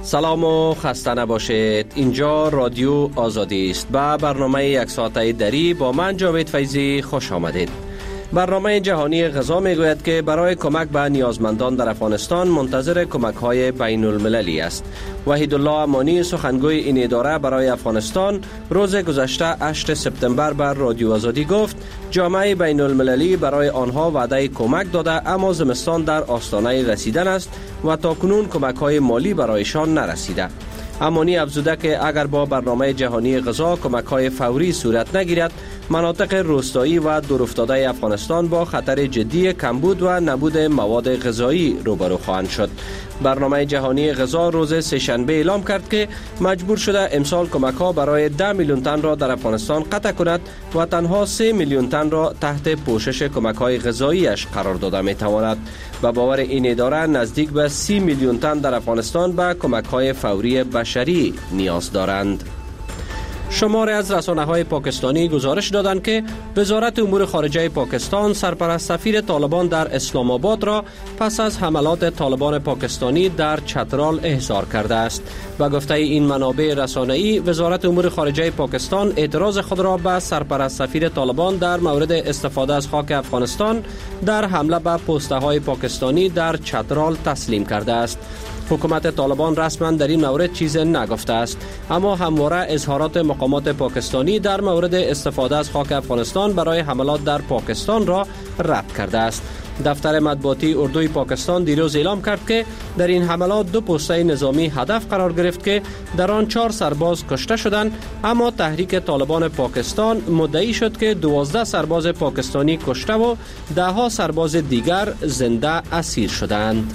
سلام و خسته نباشید. اینجا رادیو آزادی است. به برنامه یک ساعته دری با من جاوید فیضی خوش آمدید. برنامه جهانی غذا میگوید که برای کمک به نیازمندان در افغانستان منتظر کمک‌های بین المللی است. وحیدالله امانی سخنگوی این اداره برای افغانستان روز گذشته 8 سپتامبر بر رادیو آزادی گفت جامعه بین المللی برای آنها وعده کمک داده، اما زمستان در آستانه رسیدن است و تاکنون کمک‌های مالی برایشان نرسیده. امانی افزوده که اگر با برنامه جهانی غذا کمک‌های فوری صورت نگیرد، مناطق روستایی و دورافتاده افغانستان با خطر جدی کمبود و نبود مواد غذایی روبرو خواهند شد. برنامه جهانی غذا روز سه‌شنبه اعلام کرد که مجبور شده امسال کمک‌ها برای 10 میلیون تن را در افغانستان قطع کند و تنها 3 میلیون تن را تحت پوشش کمک‌های غذایی‌اش قرار داده می‌تواند. به باور این اداره نزدیک به 30 میلیون تن در افغانستان به کمک‌های فوری بشری نیاز دارند. شماری از رسانه‌های پاکستانی گزارش دادند که وزارت امور خارجه پاکستان سرپرست سفیر طالبان در اسلام آباد را پس از حملات طالبان پاکستانی در چترال احضار کرده است. با گفته این منابع رسانه‌ای، وزارت امور خارجه پاکستان اعتراض خود را به سرپرست سفیر طالبان در مورد استفاده از خاک افغانستان در حمله به پست‌های پاکستانی در چترال تسلیم کرده است. حکومت طالبان رسما در این مورد چیز نگفته است، اما همواره اظهارات مقامات پاکستانی در مورد استفاده از خاک افغانستان برای حملات در پاکستان را رد کرده است. دفتر مطبوعاتی اردوی پاکستان دیروز اعلام کرد که در این حملات 2 پسته نظامی هدف قرار گرفت که در آن 4 سرباز کشته شدند، اما تحریک طالبان پاکستان مدعی شد که 12 سرباز پاکستانی کشته و 10 سرباز دیگر زنده اسیر شدند.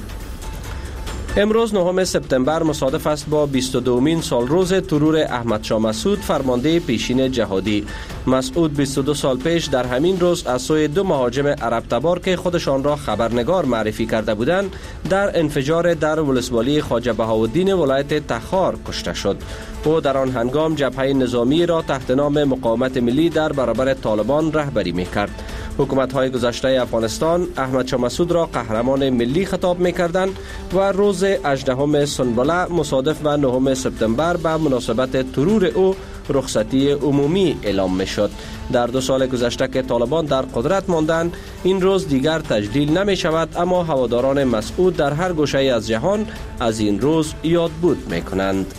امروز 9 سپتامبر مصادف است با 22مین سالروز ترور احمد شاه مسعود، فرمانده پیشین جهادی. مسعود 22 سال پیش در همین روز از سوی 2 مهاجم عرب تبار که خودشان را خبرنگار معرفی کرده بودند در انفجار در ولسوالی خواجه بهاءالدین ولایت تخار کشته شد. او در آن هنگام جبهه نظامی را تحت نام مقاومت ملی در برابر طالبان رهبری می‌کرد. حکومت‌های گذشته افغانستان احمد شاه مسعود را قهرمان ملی خطاب می‌کردند و روز 18 سنبله مصادف به 9 سپتامبر به مناسبت ترور او رخصتی عمومی اعلام می‌شد. در 2 سال گذشته که طالبان در قدرت ماندند، این روز دیگر تجلیل نمی‌شود، اما هواداران مسعود در هر گوشه از جهان از این روز یادبود می‌کنند.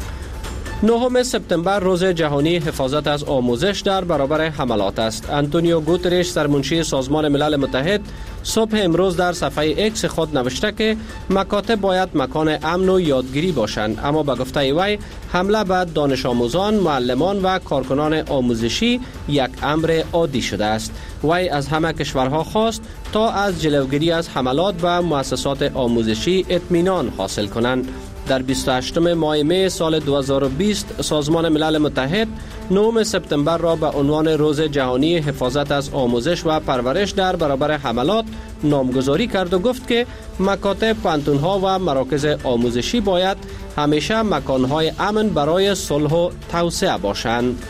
9 سپتامبر روز جهانی حفاظت از آموزش در برابر حملات است. آنتونیو گوترش سرمنشی سازمان ملل متحد صبح امروز در صفحه ایکس خود نوشته که مکاتب باید مکان امن و یادگیری باشند، اما به گفته وی حمله به دانش آموزان، معلمان و کارکنان آموزشی یک امر عادی شده است. وی از همه کشورها خواست تا از جلوگیری از حملات به مؤسسات آموزشی اطمینان حاصل کنند. در 28 ماه می سال 2020 سازمان ملل متحد 9 سپتامبر را به عنوان روز جهانی حفاظت از آموزش و پرورش در برابر حملات نامگذاری کرد و گفت که مکاتب، پانتون‌ها و مراکز آموزشی باید همیشه مکان‌های امن برای صلح و توسعه باشند.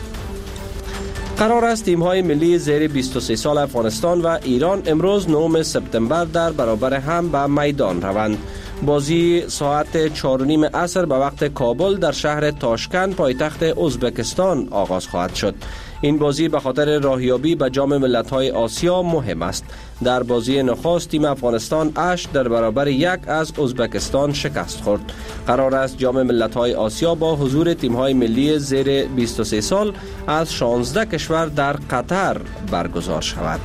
قرار است تیم‌های ملی زیر 23 سال افغانستان و ایران امروز 9 سپتامبر در برابر هم به میدان روند. بازی ساعت 4:30 عصر به وقت کابل در شهر تاشکند پایتخت ازبکستان آغاز خواهد شد. این بازی به خاطر راهیابی به جام ملت‌های آسیا مهم است. در بازی نخست تیم افغانستان 8 در برابر 1 از ازبکستان شکست خورد. قرار است جام ملت‌های آسیا با حضور تیم‌های ملی زیر 23 سال از 16 کشور در قطر برگزار شود.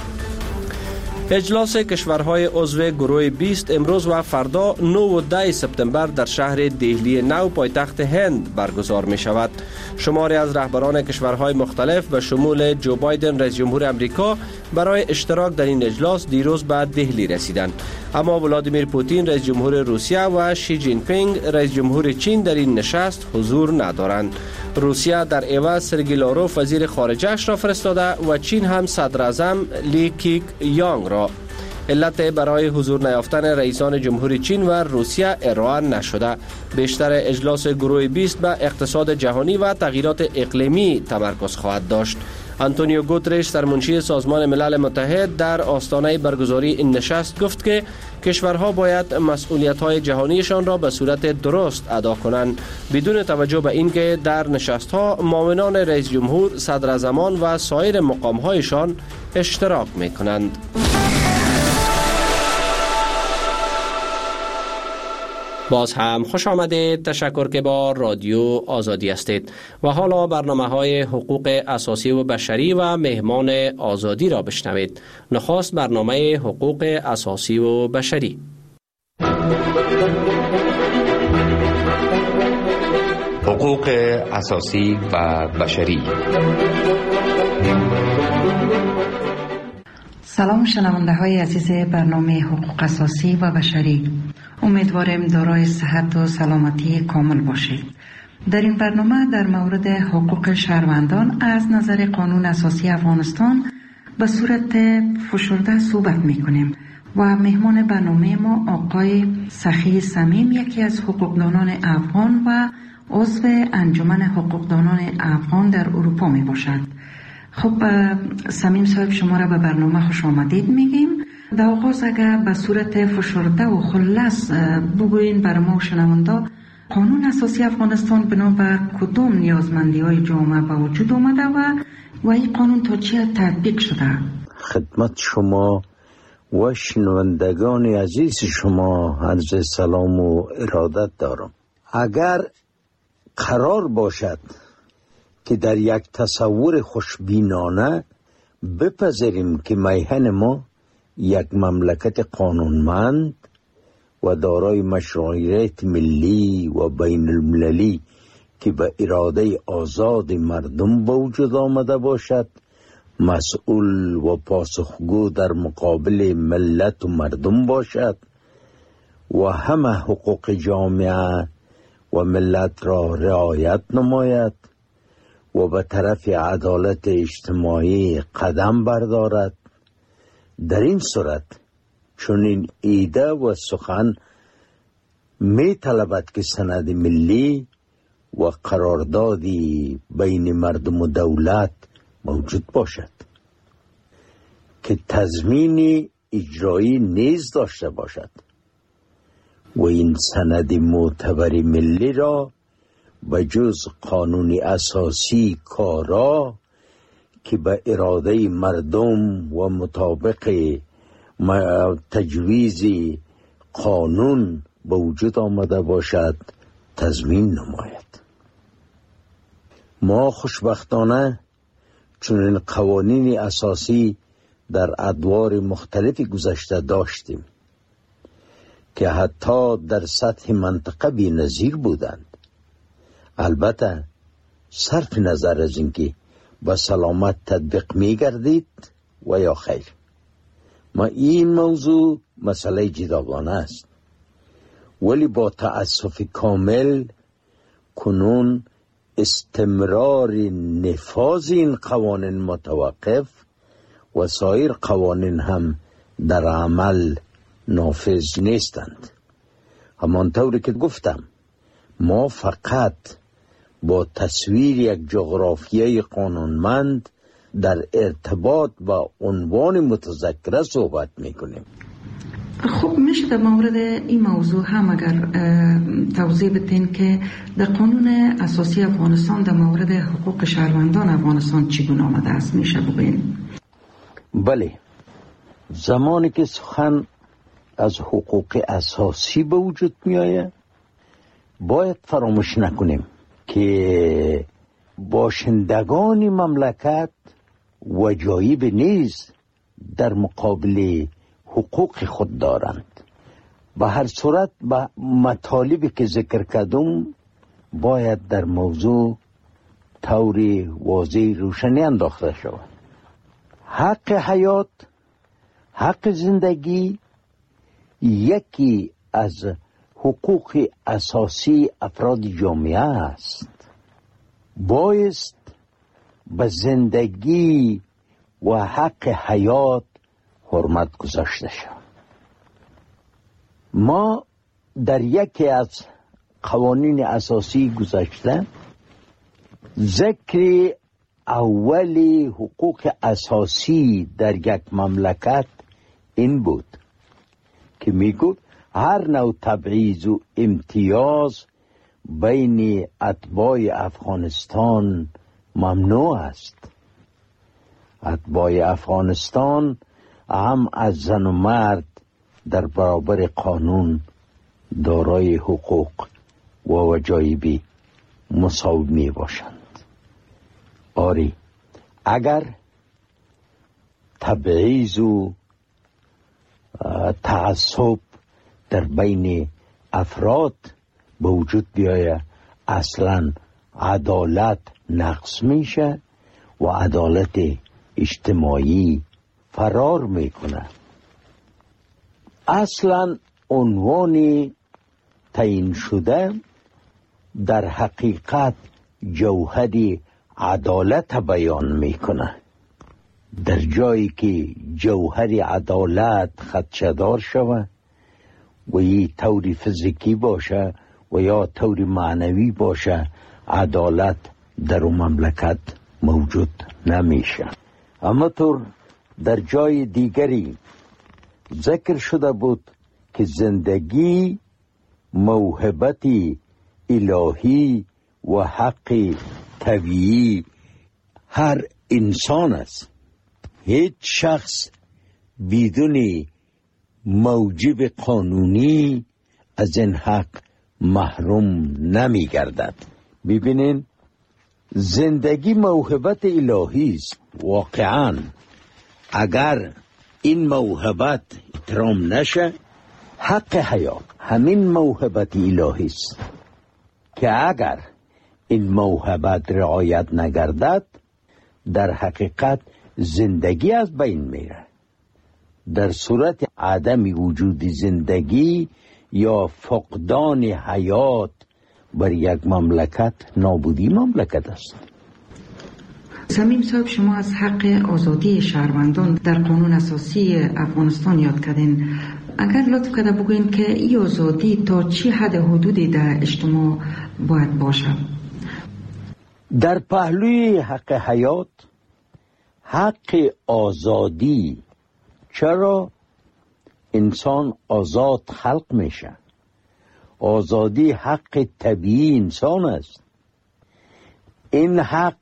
اجلاس کشورهای عضو گروه 20 امروز و فردا 9 و 10 سپتامبر در شهر دهلی نو پایتخت هند برگزار می شود. شماری از رهبران کشورهای مختلف به شمول جو بایدن رئیس جمهور امریکا برای اشتراک در این اجلاس دیروز به دهلی رسیدند، اما ولادیمیر پوتین رئیس جمهور روسیه و شی جین پینگ رئیس جمهور چین در این نشست حضور ندارند. روسیه در عوض سرگئی لاروف وزیر خارجه را فرستاده و چین هم صدر اعظم لی کیک یانگ را. علت برای حضور نیافتن رئیسان جمهوری چین و روسیه ارائه نشده. بیشتر اجلاس گروه 20 به اقتصاد جهانی و تغییرات اقلیمی تمرکز خواهد داشت. آنتونیو گوترش سرمنشی سازمان ملل متحد در آستانه برگزاری این نشست گفت که کشورها باید مسئولیت‌های جهانیشان را به صورت درست ادا کنند بدون توجه به اینکه در نشست‌ها معاونان رئیس جمهور، صدراعظمان و سایر مقام‌هایشان اشتراک می‌کنند. باز هم خوش آمدید. تشکر که با رادیو آزادی هستید و حالا برنامه‌های حقوق اساسی و بشری و مهمان آزادی را بشنوید. نخست برنامه حقوق اساسی و بشری. حقوق اساسی و بشری. سلام شنونده های عزیز برنامه حقوق اساسی و بشری. امیدواریم دارای صحت و سلامتی کامل باشید. در این برنامه در مورد حقوق شهروندان از نظر قانون اساسی افغانستان به صورت فشرده صحبت میکنیم و مهمان برنامه ما آقای سخی صمیم، یکی از حقوقدانان افغان و عضو انجمن حقوقدانان افغان در اروپا می باشد. خب صمیم صاحب، شما را به برنامه خوش آمدید میگیم. در آغاز اگر به صورت فشرده و خلاص بگوین بر ما شنونده، قانون اساسی افغانستان بنابر کدام نیازمندی های جامعه به وجود آمده و این قانون تا چه تطبیق شده؟ خدمت شما و شنوندگان عزیز شما عرض سلام و ارادت دارم. اگر قرار باشد که در یک تصور خوشبینانه بپذیریم که میهن ما یک مملکت قانونمند و دارای مشروعیت ملی و بین المللی که به اراده آزاد مردم به وجود آمده باشد، مسئول و پاسخگو در مقابل ملت و مردم باشد و همه حقوق جامعه و ملت را رعایت نماید و به طرف عدالت اجتماعی قدم بردارد، در این صورت چنین ایده و سخن می طلبد که سند ملی و قراردادی بین مردم و دولت موجود باشد که تضمین اجرایی نیز داشته باشد و این سند معتبر ملی را به جز قانون اساسی کارا که به اراده مردم و مطابق تجویز قانون به وجود آمده باشد تضمین نماید. ما خوشبختانه چنین قوانین اساسی در ادوار مختلفی گذشته داشتیم که حتی در سطح منطقه بی‌نظیر بودند. البته صرف نظر از اینکه با سلامت تطبیق می گردید و یا خیر. ما این موضوع مسئله جداگانه است، ولی با تأسف کامل کنون استمرار نفاذ این قوانین متوقف و سایر قوانین هم در عمل نافذ نیستند. همانطوری که گفتم، ما فقط با تصویر یک جغرافیای قانونمند در ارتباط با عنوان متذکره صحبت میکنیم. خب میشه در مورد این موضوع هم اگر توضیح بدین که در قانون اساسی افغانستان در مورد حقوق شهروندان افغانستان چگونه آمده است، میشه بگین؟ بله، زمانی که سخن از حقوق اساسی به وجود می آید باید فراموش نکنیم که باشندگان مملکت وجایب نیز در مقابل حقوق خود دارند. به هر صورت به مطالبی که ذکر کردم باید در موضوع طور واضح روشنی انداخته شود. حق حیات، حق زندگی یکی از حقوق اساسی افراد جامعه است. بایست به زندگی و حق حیات حرمت گذاشته شود. ما در یکی از قوانین اساسی گذشته ذکر اول حقوق اساسی در یک مملکت این بود که میگفت هر نوع تبعیض و امتیاز بین اتباع افغانستان ممنوع است. اتباع افغانستان هم از زن و مرد در برابر قانون دارای حقوق و وجایب مساوی می باشند. آری اگر تبعیض و تعصب در بین افراد به وجود بیاید، اصلا عدالت نقص میشه و عدالت اجتماعی فرار میکنه. اصلا عنوان تعیین شده در حقیقت جوهر عدالت بیان میکنه. در جایی که جوهر عدالت خدشه‌دار شود و یه طور فیزیکی باشه و یا طور معنوی باشه، عدالت در اون مملکت موجود نمیشه. اما طور در جای دیگری ذکر شده بود که زندگی موهبت الهی و حق طبیعی هر انسان است. هیچ شخص بدون موجب قانونی از این حق محروم نمی گردد. ببینین زندگی موهبت الهی است. واقعا اگر این موهبت احترام نشه، حق حیات همین موهبت الهی است که اگر این موهبت رعایت نگردد در حقیقت زندگی از بین میره. در صورت عدم وجود زندگی یا فقدان حیات بر یک مملکت نابودی مملکت است. صمیم صاحب، شما از حق آزادی شهروندان در قانون اساسی افغانستان یاد کردین. اگر لطف کرده بگوین که این آزادی تا چی حد حدودی در اجتماع باید باشه؟ در پهلوی حق حیات، حق آزادی، چرا انسان آزاد خلق میشه؟ آزادی حق طبیعی انسان است. این حق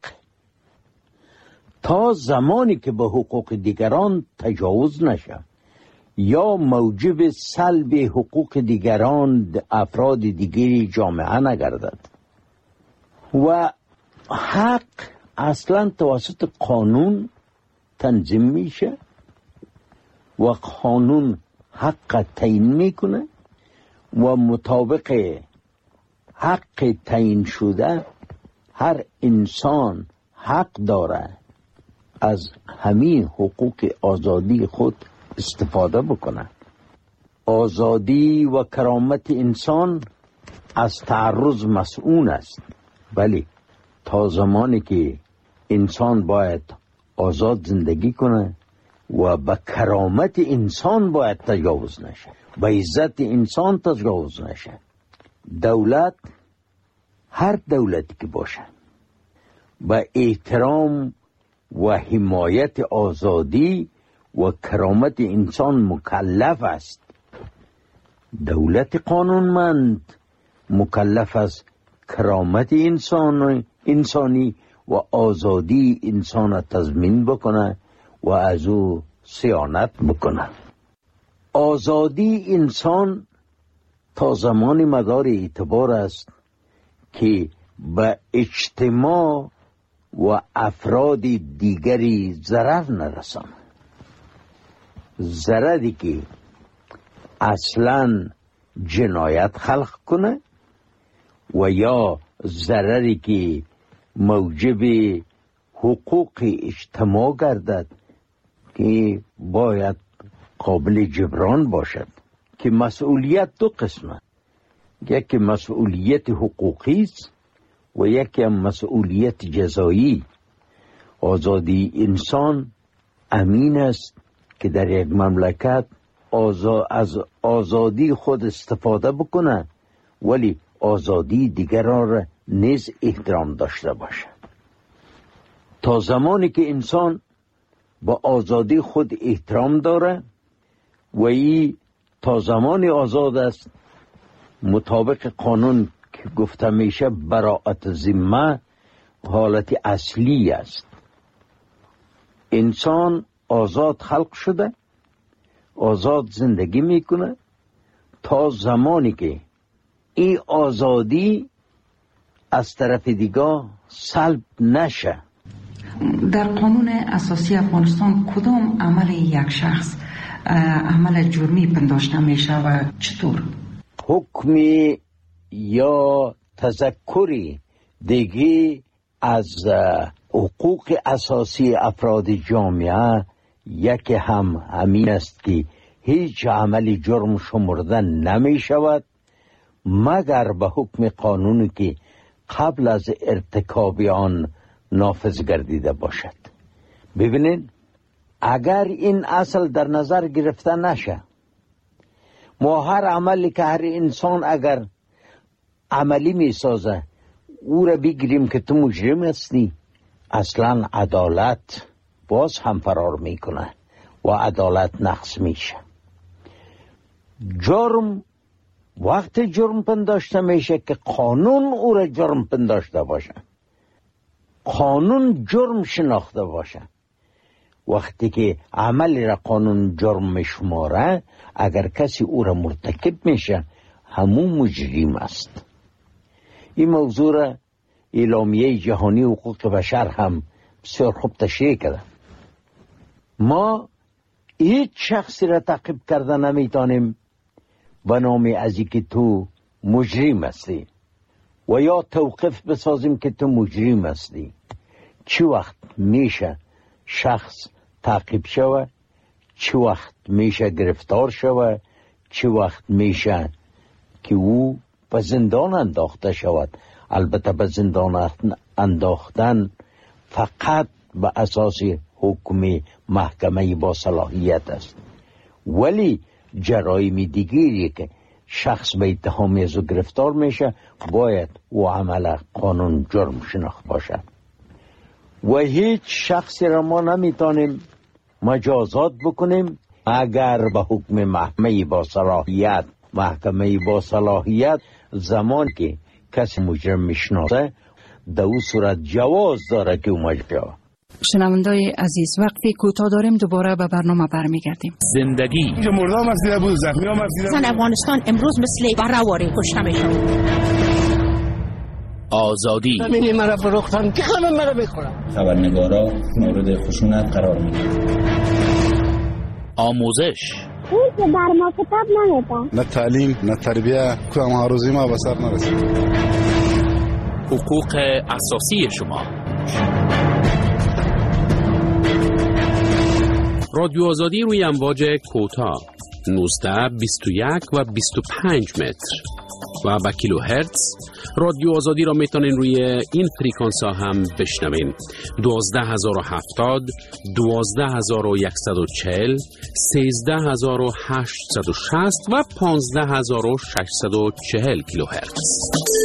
تا زمانی که به حقوق دیگران تجاوز نشه یا موجب سلب حقوق دیگران افراد دیگری جامعه نگردد. و حق اصلا توسط قانون تنظیم میشه و قانون حق تعیین میکنه و مطابق حق تعیین شده هر انسان حق داره از همین حقوق آزادی خود استفاده بکنه. آزادی و کرامت انسان از تعرض مسئول است. ولی تا زمانی که انسان باید آزاد زندگی کنه و به کرامت انسان باید تجاوز نشه، به عزت انسان تجاوز نشه. دولت، هر دولتی که باشه، به احترام و حمایت آزادی و کرامت انسان مکلف است. دولت قانونمند مکلف است کرامت انسانی و آزادی انسان تضمین بکنه و از او صیانت بکنه. آزادی انسان تا زمان مدار اعتبار است که به اجتماع و افراد دیگری ضرر نرسانه. ضرری که اصلا جنایت خلق کنه و یا ضرری که موجب حقوق اجتماع گردد که باید قابل جبران باشد. که مسئولیت دو قسمه، یکی مسئولیت حقوقی است و یکی مسئولیت جزایی. آزادی انسان امین است که در یک مملکت از آزادی خود استفاده بکنه ولی آزادی دیگران را نیز احترام داشته باشه. تا زمانی که انسان با آزادی خود احترام داره و ای تا زمانی آزاد است مطابق قانون که گفته میشه براءت ذمه حالت اصلی است. انسان آزاد خلق شده، آزاد زندگی میکنه تا زمانی که این آزادی از طرف دیگه سلب نشه. در قانون اساسی افغانستان کدام عمل یک شخص عمل جرمی پنداشته میشه و چطور؟ حکمی یا تذکری دیگه از حقوق اساسی افراد جامعه یکی همین است که هیچ عملی جرم شمرده نمی شود مگر به حکم قانونی که قبل از ارتکاب آن نافذ گردیده باشد. ببینید اگر این اصل در نظر گرفته نشه، ما هر عملی که هر انسان اگر عملی می سازه او را بگیریم که تو مجرم هستی، اصلا عدالت باز هم فرار میکنه و عدالت نقص میشه. جرم وقت جرم پنداشته میشه که قانون او را جرم پنداشته باشه، قانون جرم شناخته باشه. وقتی که عملی را قانون جرم میشماره، اگر کسی او را مرتکب میشه همون مجرم است. این موضوع را اعلامیه جهانی حقوق بشر هم بسیار خوب تشریح کرده. ما هیچ شخصی را تعقیب کرده نمیتونیم به نام از اینکه تو مجرم هستی و یا توقف بسازیم که تو مجرم هستی. چه وقت میشه شخص تعقیب شوه، چه وقت میشه گرفتار شوه، چه وقت میشه که او به زندان انداخته شود. البته به زندان انداختن فقط به اساس حکم محکمه با صلاحیت است، ولی جرایم دیگری که شخص به اتهام از او گرفتار میشه باید او عمل قانون جرم شناخت باشد و هیچ شخصی را ما نمیتونیم مجازات بکنیم اگر به حکم محکمه با صلاحیت زمان که کسی مجرم میشناسه در او صورت جواز داره که او مجرم. شنوندای عزیز وقتی کوتاه داریم دوباره به برنامه برمیگردیم. زندگی اینجا مردم از دیده بود، زخمی هم از دیده بود. زن افغانستان امروز مثل برهواری کشته میشون. آزادی همینی مرا فروختن که همه مرا بخورم. خبرنگارا مورد خشونت قرار میگیرن. آموزش اون که در ما کتاب نمیدن، نه تعلیم نه تربیه که هم هروزی ما به سر نرسید. حقوق اساسی شما. رادیو آزادی روی امواج کوتاه 19 21 و 25 متر و با کیلو هرتز. رادیو آزادی را میتونین روی این فریکانس ها هم بشنوین. 12070 12140 13860 و 15640 کیلو هرتز.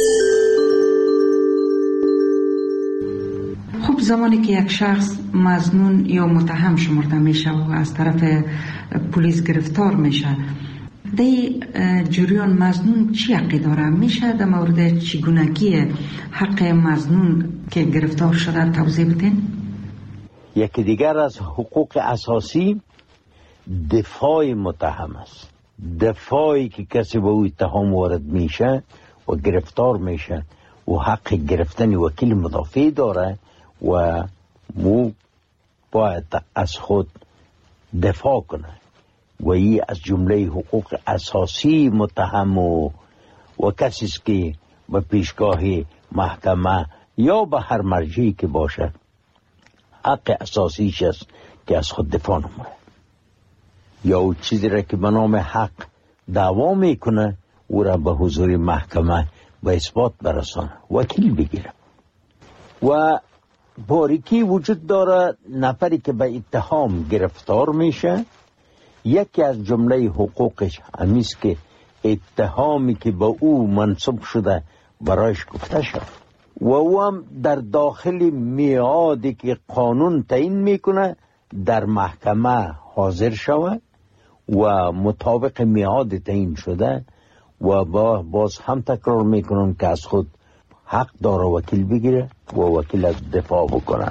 خب زمانی که یک شخص مظنون یا متهم شمرده میشه و از طرف پلیس گرفتار میشه، دی جریان مظنون چی حقی داره؟ میشه در مورد چگونگی حق مظنون که گرفتار شده توضیح بدین؟ یکی دیگر از حقوق اساسی دفاع متهم است. دفاعی که کسی به او اتهام وارد میشه و گرفتار میشه و حق گرفتن وکیل مدافع داره و مو باید از خود دفاع کنه و این از جمله حقوق اساسی متهم و کسی است که به پیشگاه محکمه یا به هر مرجعی که باشه حق اساسیش است که از خود دفاع نمونه یا او چیزی را که به نام حق دعوا میکنه او را به حضور محکمه به اثبات برسانه، وکیل بگیره. و باریکی وجود داره نفری که به اتهام گرفتار میشه، یکی از جمله حقوقش همیست که اتهامی که به او منصوب شده برایش گفته شد. و او هم در داخل میعادی که قانون تعیین میکنه در محکمه حاضر شود و مطابق میعاد تعیین شده و باز هم تکرار میکنن که از خود حق داره وکیل بگیره و وکیل از دفاع بکنه.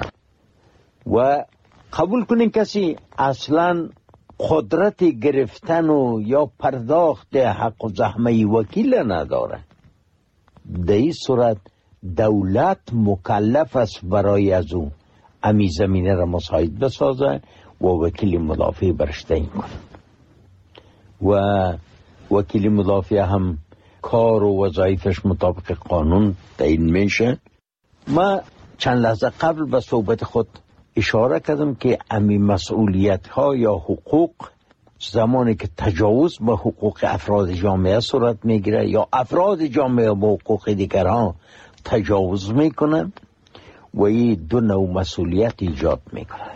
و قبول کنین کسی اصلا قدرت گرفتن و یا پرداخت حق و زحمه وکیل نداره. در این صورت دولت مکلف است برای از او امی زمینه را مساعد بسازه و وکیل مدافع برش تعیین کنه. و وکیل مدافع هم کار و وظایفش مطابق قانون تعیین میشه. ما چند لحظه قبل به صحبت خود اشاره کردم که امی مسئولیت ها یا حقوق زمانی که تجاوز به حقوق افراد جامعه صورت میگیره یا افراد جامعه با حقوق دیگران تجاوز میکنن و این دو نوع مسئولیت ایجاد میکنه.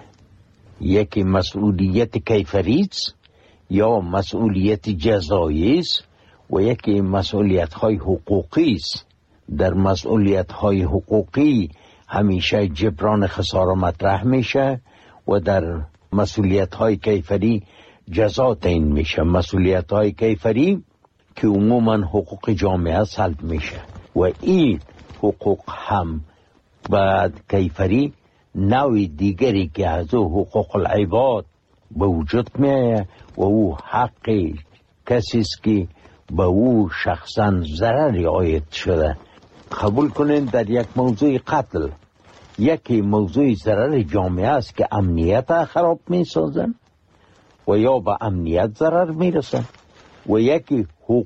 یکی مسئولیت کیفری یا مسئولیت جزایی است و یکی مسئولیت های حقوقی است. در مسئولیت های حقوقی همیشه جبران خسارة مطرح میشه و در مسئولیت های کیفری جزا تعیین میشه. مسئولیت های کیفری که عموما حقوق جامعه سلب میشه و این حقوق هم بعد کیفری نوع دیگری که از حقوق العباد به وجود میه و او حق کسی است که به او شخصا ضرری عاید شده. قبول کنین در یک موضوع قتل یکی موضوع ضرر جامعه است که امنیت خراب می سازن و یا به امنیت ضرر می رسن و یکی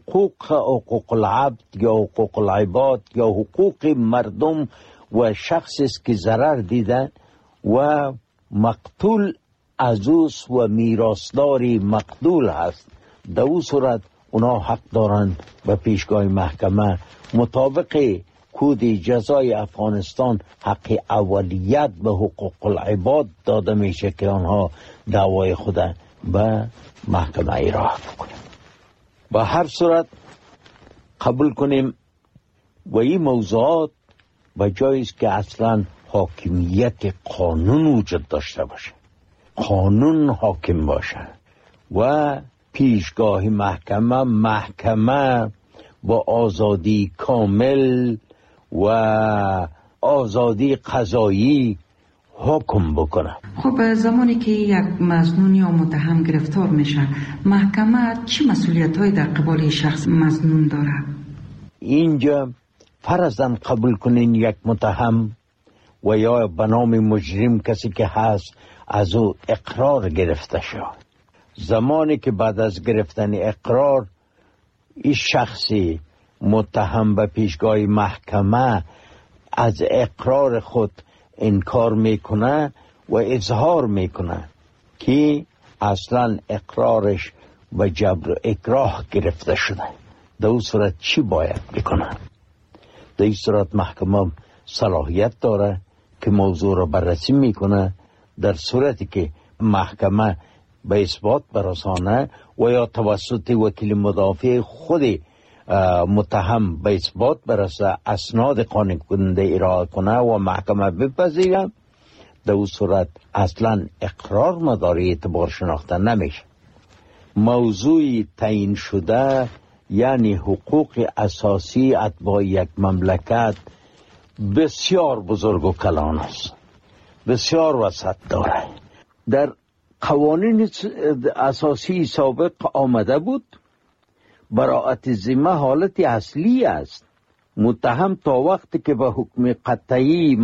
حقوق العبد یا حقوق العباد یا حقوق مردم و شخصی است که ضرر دیدن و مقتول عزوز و میراثداری مقتول هست. در او صورت اونا حق دارن به پیشگاه محکمه مطابق کود جزای افغانستان حق اولیت به حقوق العباد داده میشه که آنها دعوای خود به محکمه ایراه بکنن. به هر صورت قبول کنیم و این موضوعات به جایی است که اصلا حاکمیت قانون وجود داشته باشه، قانون حاکم باشه و پیشگاه محکمه با آزادی کامل و آزادی قضایی حکم بکنه. خب زمانی که یک مظنون یا متهم گرفتار میشه محکمه چی مسئولیت‌هایی در قبال شخص مظنون داره؟ اینجا فرضاً قبول کنین یک متهم و یا به نام مجرم کسی که هست از او اقرار گرفته شد. زمانی که بعد از گرفتن اقرار این شخصی متهم به پیشگاه محکمه از اقرار خود انکار میکنه و اظهار میکنه که اصلا اقرارش و جبر و اکراه گرفته شده، در اون صورت چی باید بکنه؟ در این صورت محکمه صلاحیت داره که موضوع را بررسی میکنه. در صورتی که محکمه به اثبات برسانه و یا توسط وکیل مدافع خود متهم به اثبات برسه اسناد قانع کننده ارائه کنه و محکمه بپذیره، در اون صورت اصلا اقرار مداری اعتبار شناخته نمیشه. موضوع تعیین شده یعنی حقوق اساسی اتباع یک مملکت بسیار بزرگ و کلان است، بسیار وسعت داره. در قوانین اساسی سابق آمده بود براءت ذمه حالت اصلی است. متهم تا وقتی که به حکم قطعی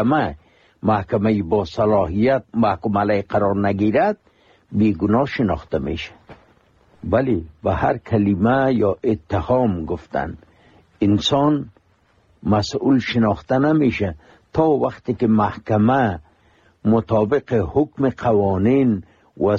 محکمه با صلاحیت محکوم علیه قرار نگیرد بیگناه شناخته میشه. ولی به هر کلمه یا اتهام گفتن انسان مسئول شناخته نمیشه تا وقتی که محکمه مطابق حکم قوانین و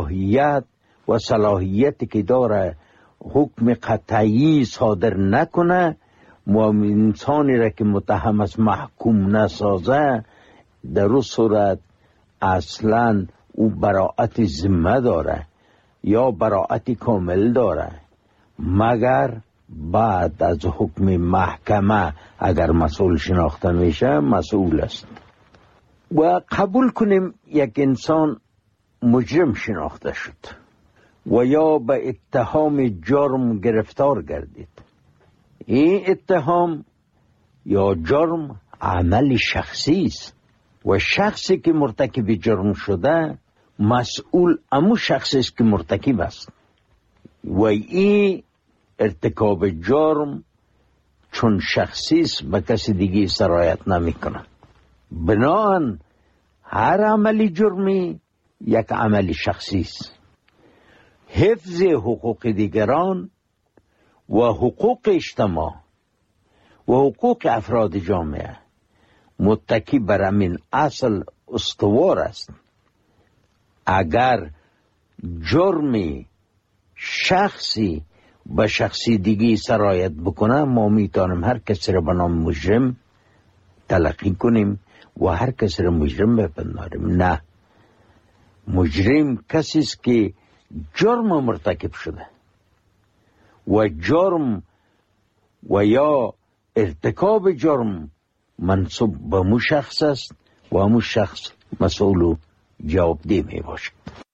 صلاحیتی که داره حکم قطعی صادر نکنه و انسانی را که متهم است محکوم نسازه، در اون صورت اصلا او براءت ذمه داره یا براءت کامل داره، مگر بعد از حکم محکمه اگر مسئول شناخته میشه مسئول است. و قبول کنیم یک انسان مجرم شناخته شد و یا به اتهام جرم گرفتار گردید. این اتهام یا جرم عمل شخصی است و شخصی که مرتکب جرم شده مسئول امو شخصی است که مرتکب است و این ارتکاب جرم چون شخصی است به کسی دیگه سرایت نمی کنه. بنابراین هر عملی جرمی یک عمل شخصی است. حفظ حقوق دیگران و حقوق اجتماع و حقوق افراد جامعه متکی بر همین اصل استوار است. اگر جرمی شخصی به شخصی دیگی سرایت بکنه ما میتونیم هر کسی را به نام مجرم تلقی کنیم و هر کسی را مجرم بپنداریم. نه، مجرم کسی است که جرم مرتکب شده و جرم و یا ارتکاب جرم منصوب به مو شخص است و مو شخص مسئول و جوابدeh می باشد.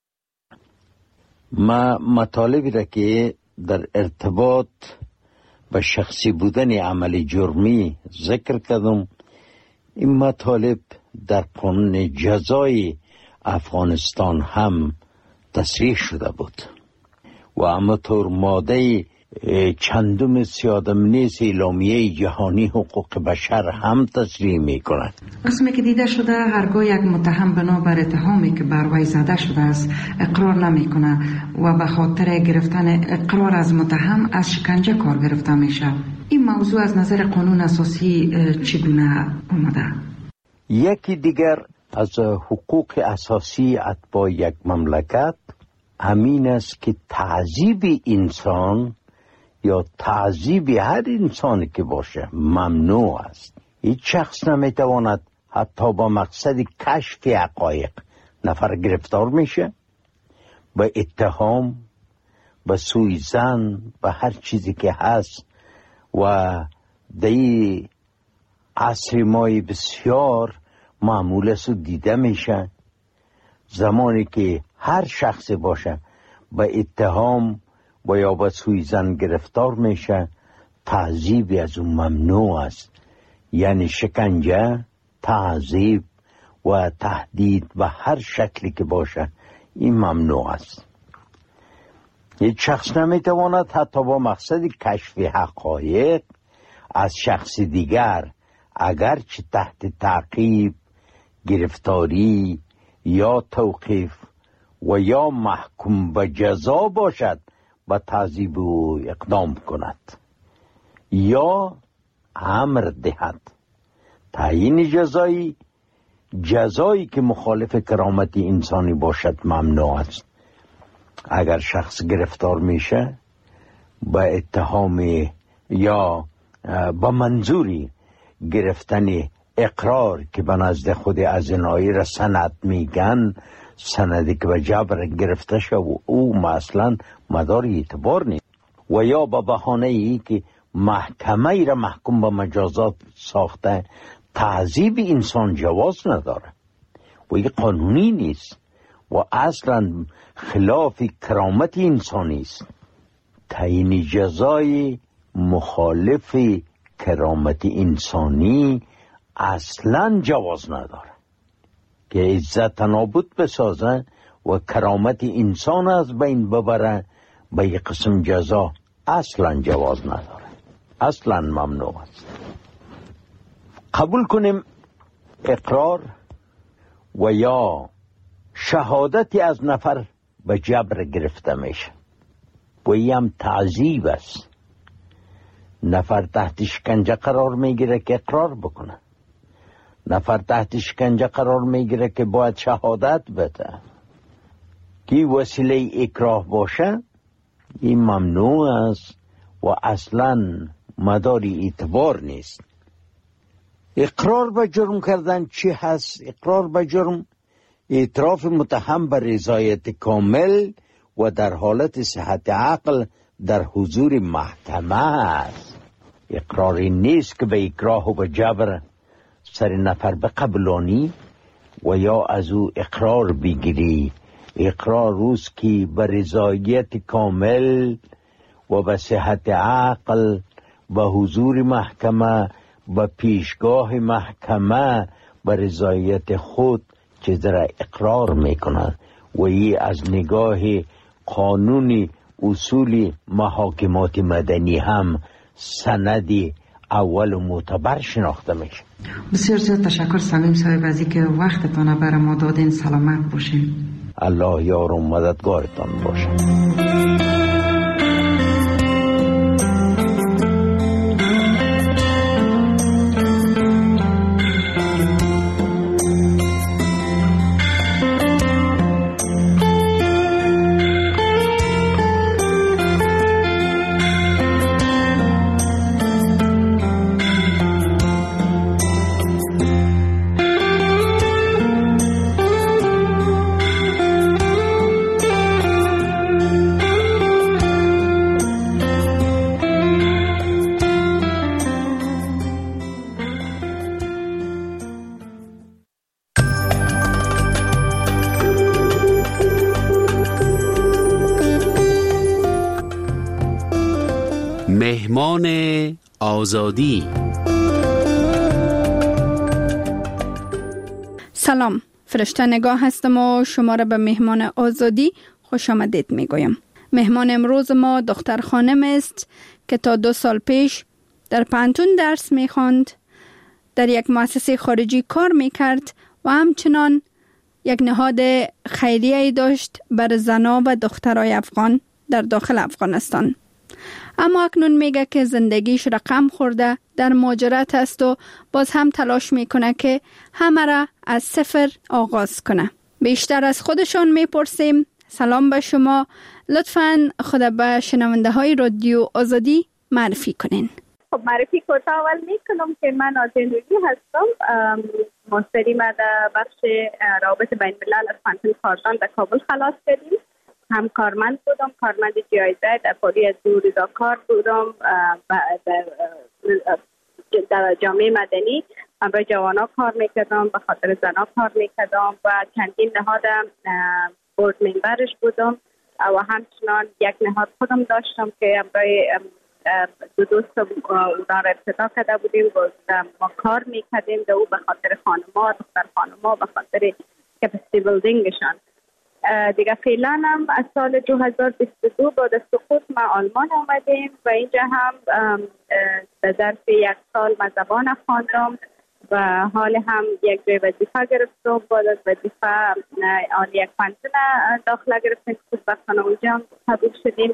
ما مطالبی را که در ارتباط به شخصی بودن عمل جرمی ذکر کردم، این مطالب در قانون جزای افغانستان هم تصریح شده بود و همانطور ماده چندم 37 اعلامیه جهانی حقوق بشر هم تصریح می کند. رسمی که دیده شده هرگاه یک متهم بنابر اتهامی که بر وی زده شده است اقرار نمی کنه و به خاطر گرفتن اقرار از متهم از شکنجه کار گرفته میشه. این موضوع از نظر قانون اساسی چگونه اومده؟ یکی دیگر از حقوق اساسی اتباع یک مملکت همین است که تعذیب انسان یا تعذیب هر انسانی که باشه ممنوع است. هیچ شخص نمیتواند حتی با مقصد کشف حقایق نفر گرفتار میشه به اتهام، به سوءظن، به هر چیزی که هست و دی عصر مای بسیار معمول است و دیده میشه. زمانی که هر شخص باشه به اتهام و یا به سوءظن گرفتار میشه تعذیب از اون ممنوع است. یعنی شکنجه، تعذیب و تهدید و هر شکلی که باشه این ممنوع است. هیچ شخص نمیتواند حتی با مقصد کشف حقایق از شخص دیگر اگرچه تحت تعقیب، گرفتاری یا توقیف و یا محکوم به جزا باشد به تعذیب او اقدام کند یا امر دهد. تعیین جزایی که مخالف کرامت انسانی باشد ممنوع است. اگر شخص گرفتار میشه به اتهام یا به منظوری گرفتن اقرار که به نزد خود ازنایی را سند میگن، سندی که به جبر گرفته شد و او مثلا مدار اعتبار نیست و یا به بهانه ای که محکمه ای را محکوم به مجازات ساخته تعذیب انسان جواز نداره و این قانونی نیست و اصلا خلاف کرامت انسانی است. تعیین جزای مخالف کرامت انسانی اصلا جواز نداره که عزت نابود بسازه و کرامت انسان از بین ببره. به یک قسم جزا اصلا جواز نداره، اصلا ممنوع است. قبول کنیم اقرار و یا شهادتی از نفر به جبر گرفته میشه و این هم تعذیب است. نفر تحت شکنجه قرار میگیره که اقرار بکنه، نفر تحت شکنجه قرار میگیره که باید شهادت بده که وسیله اکراه باشه. این ممنوع است و اصلا مداری اعتبار نیست. اقرار به جرم کردن چی هست؟ اقرار به جرم اعتراف متهم به رضایت کامل و در حالت صحت عقل در حضور محکمه است. اقراری نیست که به اکراه و به جبر سر نفر بقبلانی و یا از او اقرار بگیری. اقرار روز که به رضایت کامل و به صحت عقل و حضور محکمه و پیشگاه محکمه به رضایت خود چیز را اقرار میکنند و ای از نگاه قانون اصول محاکمات مدنی هم سندی اول معتبر شناخته میشه. بسیار زیاد تشکر سلیم صاحب از اینکه وقتتان برای ما دادین. سلامت باشین. الله یار و مددگارتان باشه. مهمان آزادی. سلام، فرشته نگاه هستم و شما را به مهمان آزادی خوش آمدید میگویم. مهمان امروز ما دختر خانم است که تا 2 سال پیش در پانتون درس میخواند، در یک مؤسسه خارجی کار میکرد و همچنان یک نهاد خیریه‌ای داشت برای زنان و دخترای افغان در داخل افغانستان. اما اکنون میگه که زندگیش رقم خورده، در مهاجرت است و باز هم تلاش میکنه که همه را از صفر آغاز کنه. بیشتر از خودشان میپرسیم. سلام به شما، لطفاً خود به شنونده های رادیو آزادی معرفی کنین. خب معرفی کوتاه اول میکنم که من نازنین روحی هستم. مستری ما در بخش روابط بین الملل از پانتون خاردان در کابل خلاص کردیم. هم کارمند بودم، کارمند جایزه در پالی از دو رضاکار بودم. در جامعه مدنی برای جوانا کار میکردم، به خاطر زنا کار میکردم و چندین نهاد بورد ممبرش بودم و همچنان یک نهاد خودم داشتم که برای دو دوستم اونا را ابتدا کرده بودیم و ما کار میکردیم در او به خاطر خانما، دختر خانما، به خاطر کپاسیتی بیلدینگشان. دیگه فعلا هم از سال 2022 بعد از سقوط ما آلمان آمدیم و اینجا هم در ظرف 1 سال ما زبان خواندم و حال هم یک جای وظیفه گرفتم. بعد از وظیفه یک پانتون داخله گرفتیم که خوشبختانه اونجا هم قبول شدیم.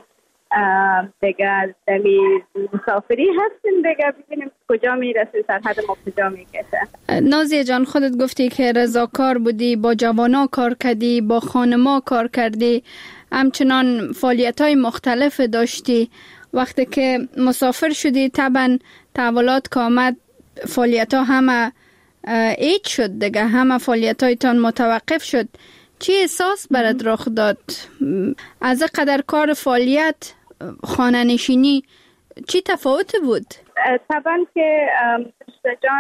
دیگه دمی مسافری هستیم، دیگه ببینیم کجا میرسیم، سرحد ما کجا میکشه. نازیه جان، خودت گفتی که رضاکار بودی، با جوانا کار کردی، با خانما کار کردی، همچنان فعالیت‌های مختلف داشتی. وقتی که مسافر شدی طبعا تحولات که آمد فعالیت‌ها همه ایج شد دیگه، همه فعالیت‌هایتان متوقف شد. چی احساس برات رخ داد؟ از قدر کار فعالیت خانه نشینی چی تفاوت بود؟ طبعا که جان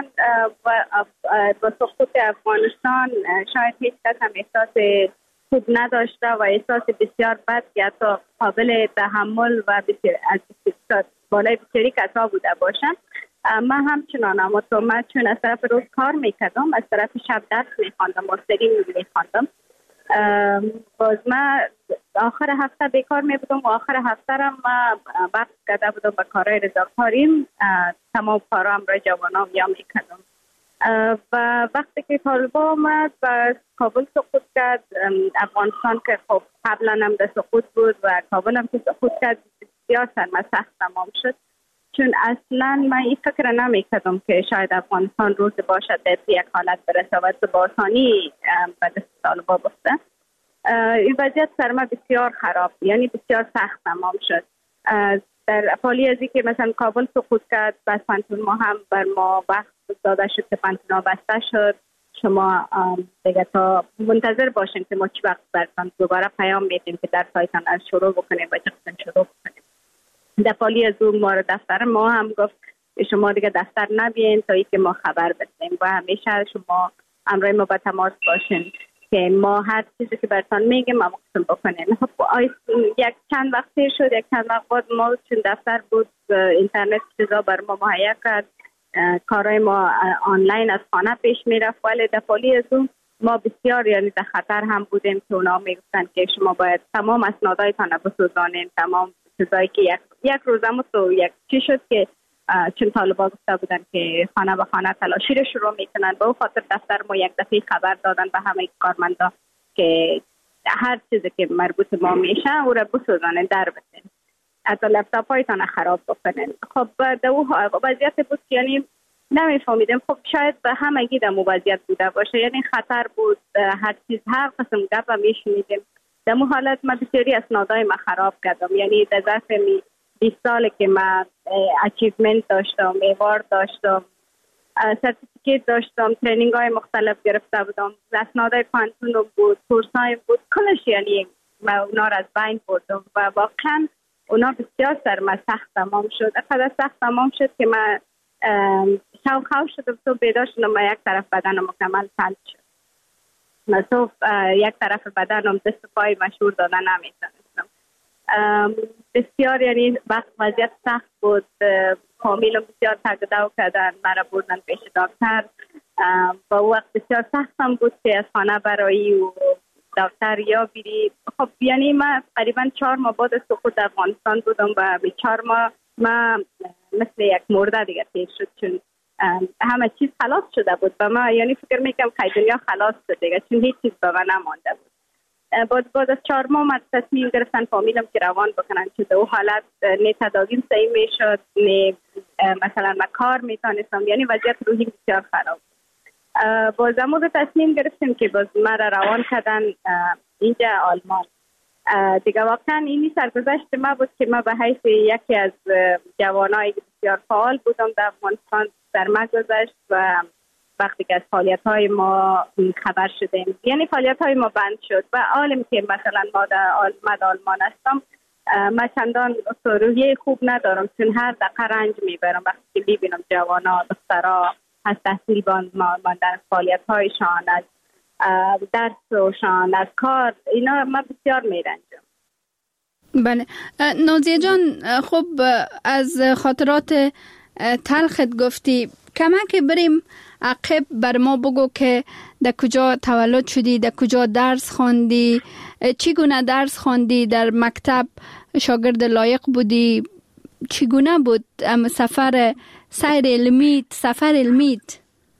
با سقوط افغانستان شاید هیچ کس هم احساس خوب نداشته و احساس بسیار بد که حتی قابل تحمل و از بالای بسیاری کسا بوده باشن. من همچنان، اما تو من چون از طرف روز کار میکردم، از طرف شب درس میخواندم، ماستری میخواندم. باز من آخر هفته بیکار می بودم و آخر هفته را من وقت کرده بودم به کارهای رضاکاریم. تمام کارام را جوانام یا می کردم و وقتی که طالبان آمد و کابل سقوط کرد، افغانستان که خب قبلا هم در سقوط بود و کابل هم که سقوط کرد، بسیار سرما سخت تمام شد. چون اصلا من این فکر نمی کردم که شاید افغانستان روز باشد در یک حالت برسه و با آسانی به دست طالبان بفته. این وضعیت سرما بسیار خراب، یعنی بسیار سخت تمام شد. در حالی از که مثلا کابل سقوط کرد، بس پانتون ما هم بر ما وقت داده شد که پانتون بسته شد. شما دیگه تا منتظر باشین که ما چی وقت براتون دوباره پیام میدیم که در سایتان از شروع بکنیم و چقدر شروع بکنیم. دفالی از اون ما دفتر ما هم گفت شما دیگه دفتر نبین تا اینکه ما خبر بدیم و همیشه شما همراه ما با تماس باشین که ما هر چیزی که براتون میگیم ما قسم بکنین. خب یک چند وقتی شد، یک چند وقت بعد ما چون دفتر بود اینترنت چیزا بر ما مهیا کرد، کارهای ما آنلاین از خانه پیش میرفت، ولی دفالی از اون ما بسیار یعنی در خطر هم بودیم که اونا میگفتن که شما باید تمام اسنادایتان بسوزانین، تمام چیزایی که یک روزم تو یک چی شد که چون طالبان گفته بودن که خانه به خانه تلاشی رو شروع میکنن. به خاطر دفتر ما یک دفعه خبر دادن به همه کارمندا که هر چیزی که مربوط ما میشه او را بسوزانن، در بسین، حتی لپتاپ هایتان خراب بکنن. خب در اون وضعیت بود که یعنی نمیفهمیدم، خب شاید به همگی در وضعیت بوده باشه، یعنی خطر بود، هر چیز هر قسم گپ میشنیدیم. در اون حالت من بسیاری اسنادای ما خراب کردم، یعنی در ظرف 20 سال که من اچیومنت داشتم، ایوارد داشتم، سرتیفیکیت داشتم، ترینینگ های مختلف گرفته بودم، اسنادای پانتون بود، کورس های بود، کلش یعنی من اونا را از بین بردم و واقعا اونا بسیار سرم سخت تمام شد. اقدر سخت تمام شد که من خواه شدم تو بیدار شدم و یک طرف بدنم مکمل فلج شد. من تو یک طرف بدنم دست پای مشهور دادن نمیتونستم. بسیار یعنی وضعیت سخت بود، فامیلم بسیار تگدو کردن، مرا بردن پیش دکتر. با وقت بسیار سختم بود که از خانه برایی و دکتر یا بیری. خب یعنی من تقریبا 4 ماه بعد از سقوط افغانستان بودم و به 4 ماه من مثل یک مرده دیگه تیر شد، چون همه چیز خلاص شده بود و من یعنی فکر میکنم که دنیا خلاص شد دیگه، چون هیچ چیز به من نمانده بود. بعد از 4 ماه من تصمیم گرفتن فامیلم که روان بکنن، چون در اون حالت نه تداویم صحیح میشد، نه مثلا من کار میتونستم، یعنی وضعیت روحی بسیار خراب. باز امروز تصمیم گرفتیم که باز مرا روان کردن اینجا آلمان. دیگه واقعا اینی سرگذشت ما بود که ما به حیث یکی از جوانایی که بسیار فعال بودم در افغانستان در ما گذشت و وقتی که از فعالیت‌های ما خبر شدیم، یعنی فعالیت‌های ما بند شد و عالم که مثلا ما در آلمان هستم، من چندان روحیه خوب ندارم، چون هر دقیقه رنج میبرم وقتی که میبینم جوانا دخترها از تحصیل ماندن، فعالیت‌هایشان، از درسشان، از کار، اینا من بسیار میرنجم. بله نازیه جان، خب از خاطرات تلخت گفتی، کمک بریم عقب بر ما بگو که در کجا تولد شدی، در کجا درس خواندی، چگونه درس خواندی، در مکتب شاگرد لایق بودی، چگونه بود سفر سفر علمیت؟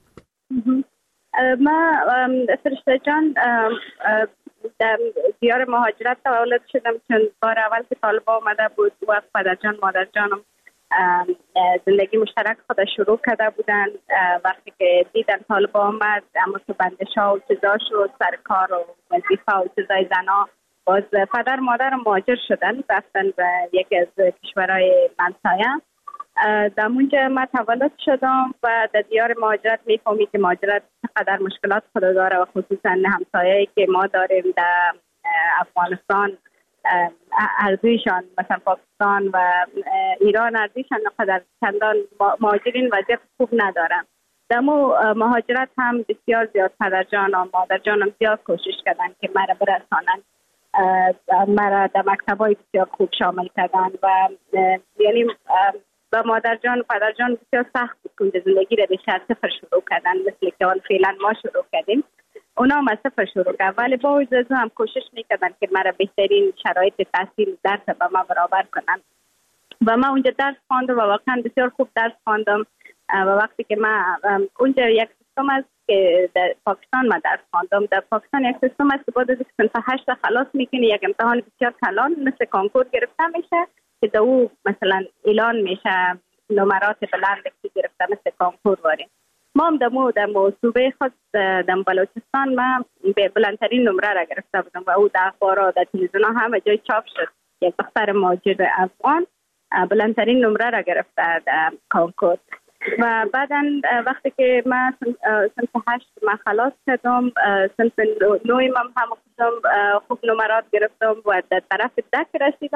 ما فرشته جان در دیار مهاجرت تولد شدم، چون بار اول که طالبا آمده بود و پدر جان مادر جانم زندگی مشترک خود شروع کرده بودن. وقتی که دیدن طالبا آمد، اما تو بندشا و چیزا شد، سرکار و وظیفه و چیزای زنا، باز پدر مادر مهاجر شدن، رفتن به یکی از کشورهای منطقه. در اونجا من تولد شدم و در دیار مهاجرت میفهمی که مهاجرت چقدر مشکلات خود داره و خصوصا همسایه‌ای که ما داریم در افغانستان، ارزویشان مثلا پاکستان و ایران ارزویشان نقدر چندان مهاجرین وضعیت خوب ندارن. در مهاجرت هم بسیار زیاد پدر جانم مادر جانم زیاد کوشش کردن که مرا برسانن، مرا در مکتبای بسیار خوب شامل کردن و یعنی با مادر جان و پدر جان بسیار سخت بود که زندگی را به صفر شروع کردن، مثل که فعلا ما شروع کردیم. اونا هم از صفر شروع کردن، ولی با وجود هم کوشش میکردن که مرا بهترین شرایط تحصیل درس با ما برابر کنن و ما اونجا درس خواندم و واقعا بسیار خوب درس خواندم. و وقتی که من اونجا یک سیستم است که در پاکستان ما درس خواندم، در پاکستان یک سیستم است که بعد از صنف 8 خلاص میکنی یک امتحان بسیار کلان مثل کنکور گرفته میشه که در او مثلا اعلان میشه نمرات بلند که گرفته مثل کنکور واریم. ما هم در صوبه خود در بلوچستان ما به بلندترین نمره را گرفته بودم و او در اخبارها در تلویزیون همه جای چاپ شد، یک دختر مهاجر افغان بلندترین نمره را گرفته در کنکور. و بعدا وقتی که من صنف 8 من خلاص کردم، صنف 9 هم خودم خوب نمرات گرفتم و در طرف دک رسیدم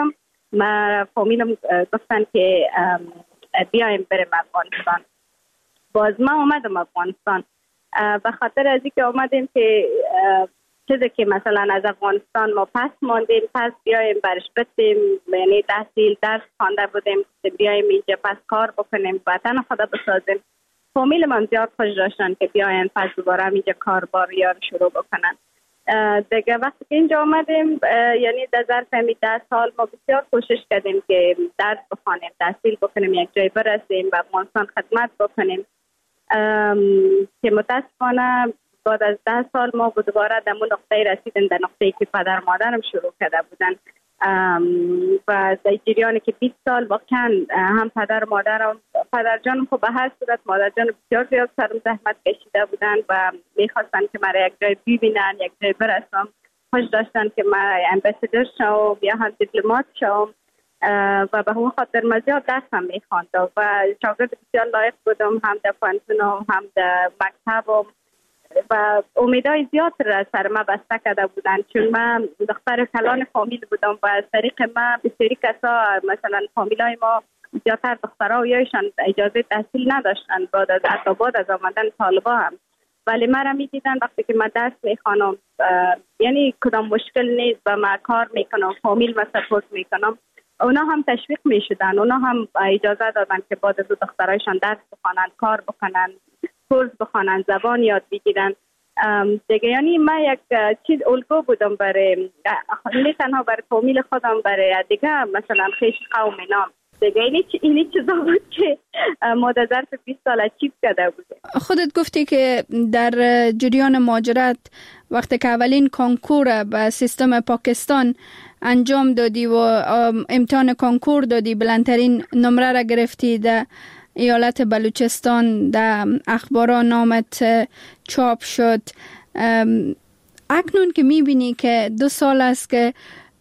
ما فامیلم گفتن که بیایم بریم افغانستان. باز ما اومدم افغانستان به خاطر از اینکه اومدیم که چیزی که مثلا از افغانستان ما پس ماندیم، پس بیایم برش بتیم، یعنی تحصیل درس خوانده بودیم، بیایم اینجا پس کار بکنیم، وطن خدا بسازیم. فامیل من زیاد خوش داشتن که بیاین پس دوباره اینجا کار یا شروع بکنن. دیگه وقتی که اینجا آمدیم، یعنی در ظرف 10 سال ما بسیار کوشش کردیم که درس بخوانیم، تحصیل بکنیم، یک جای برسیم و افغانستان خدمت بکنیم که متاسفانه بعد از 10 سال ما دوباره در اون نقطه رسیدیم، در نقطه‌ای که پدر مادرم شروع کرده بودن و در جریانی که 20 سال واقعا هم پدر مادرم، پدر جانم خب به هر صورت مادر جانم بسیار زیاد سرم زحمت کشیده بودن و میخواستن که مرا یک جای ببینن، یک جای برسم. خوش داشتن که من امباسادور شوم یا هم دیپلمات شوم و به همون خاطر من زیاد درس هم میخواندم و شاگرد بسیار لایق بودم، هم در پانتونم هم در مکتبم و امیدهای زیاد را سر ما بسته کرده بودن، چون من دختر کلان فامیل بودم و از طریق ما بسیاری کسا مثلا فامیلای ما زیادتر دخترها و یایشان اجازه تحصیل نداشتن بعد از آمدن طالبا هم، ولی ما را میدیدن وقتی که من درس میخوانم یعنی کدام مشکل نیست و من کار میکنم، فامیل ما سپورت میکنم، اونا هم تشویق میشدن، اونا هم اجازه دادن که بعد از دخترایشان درس بخوانن، کار بکنن، کورس بخوانن، زبان یاد بگیرن دیگه. یعنی من یک چیز الگو بودم برای نه تنها برای فامیل خودم، برای دیگه مثلا خیش قوم نام دیگه. اینی چیزا بود که ما در ظرف 20 سال اچیو کرده بودیم. خودت گفتی که در جریان مهاجرت وقتی که اولین کنکور به سیستم پاکستان انجام دادی و امتحان کنکور دادی، بلندترین نمره را گرفتی، در ایالت بلوچستان در اخبارا نامت چاپ شد. اکنون که میبینی که 2 سال است که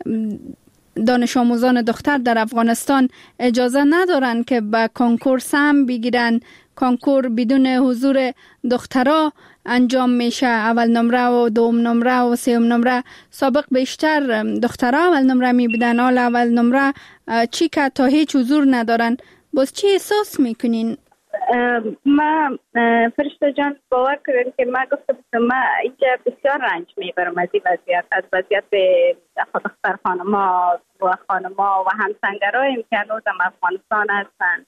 دانش آموزان دختر در افغانستان اجازه ندارن که به کنکور سهم بگیرن، کنکور بدون حضور دخترها انجام میشه، اول نمره و دوم نمره و سوم نمره. سابق بیشتر دخترها اول نمره میبودن، حالا اول نمره چی که تا هیچ حضور ندارن. باز چی احساس میکنین؟ ما فرشته جان باور کنین که ما گفتم ما اینجا بسیار رنج میبرم از این وضعیت، از وضعیت دختر خانما و خانما و همسنگرایم که هنوز هم افغانستان هستن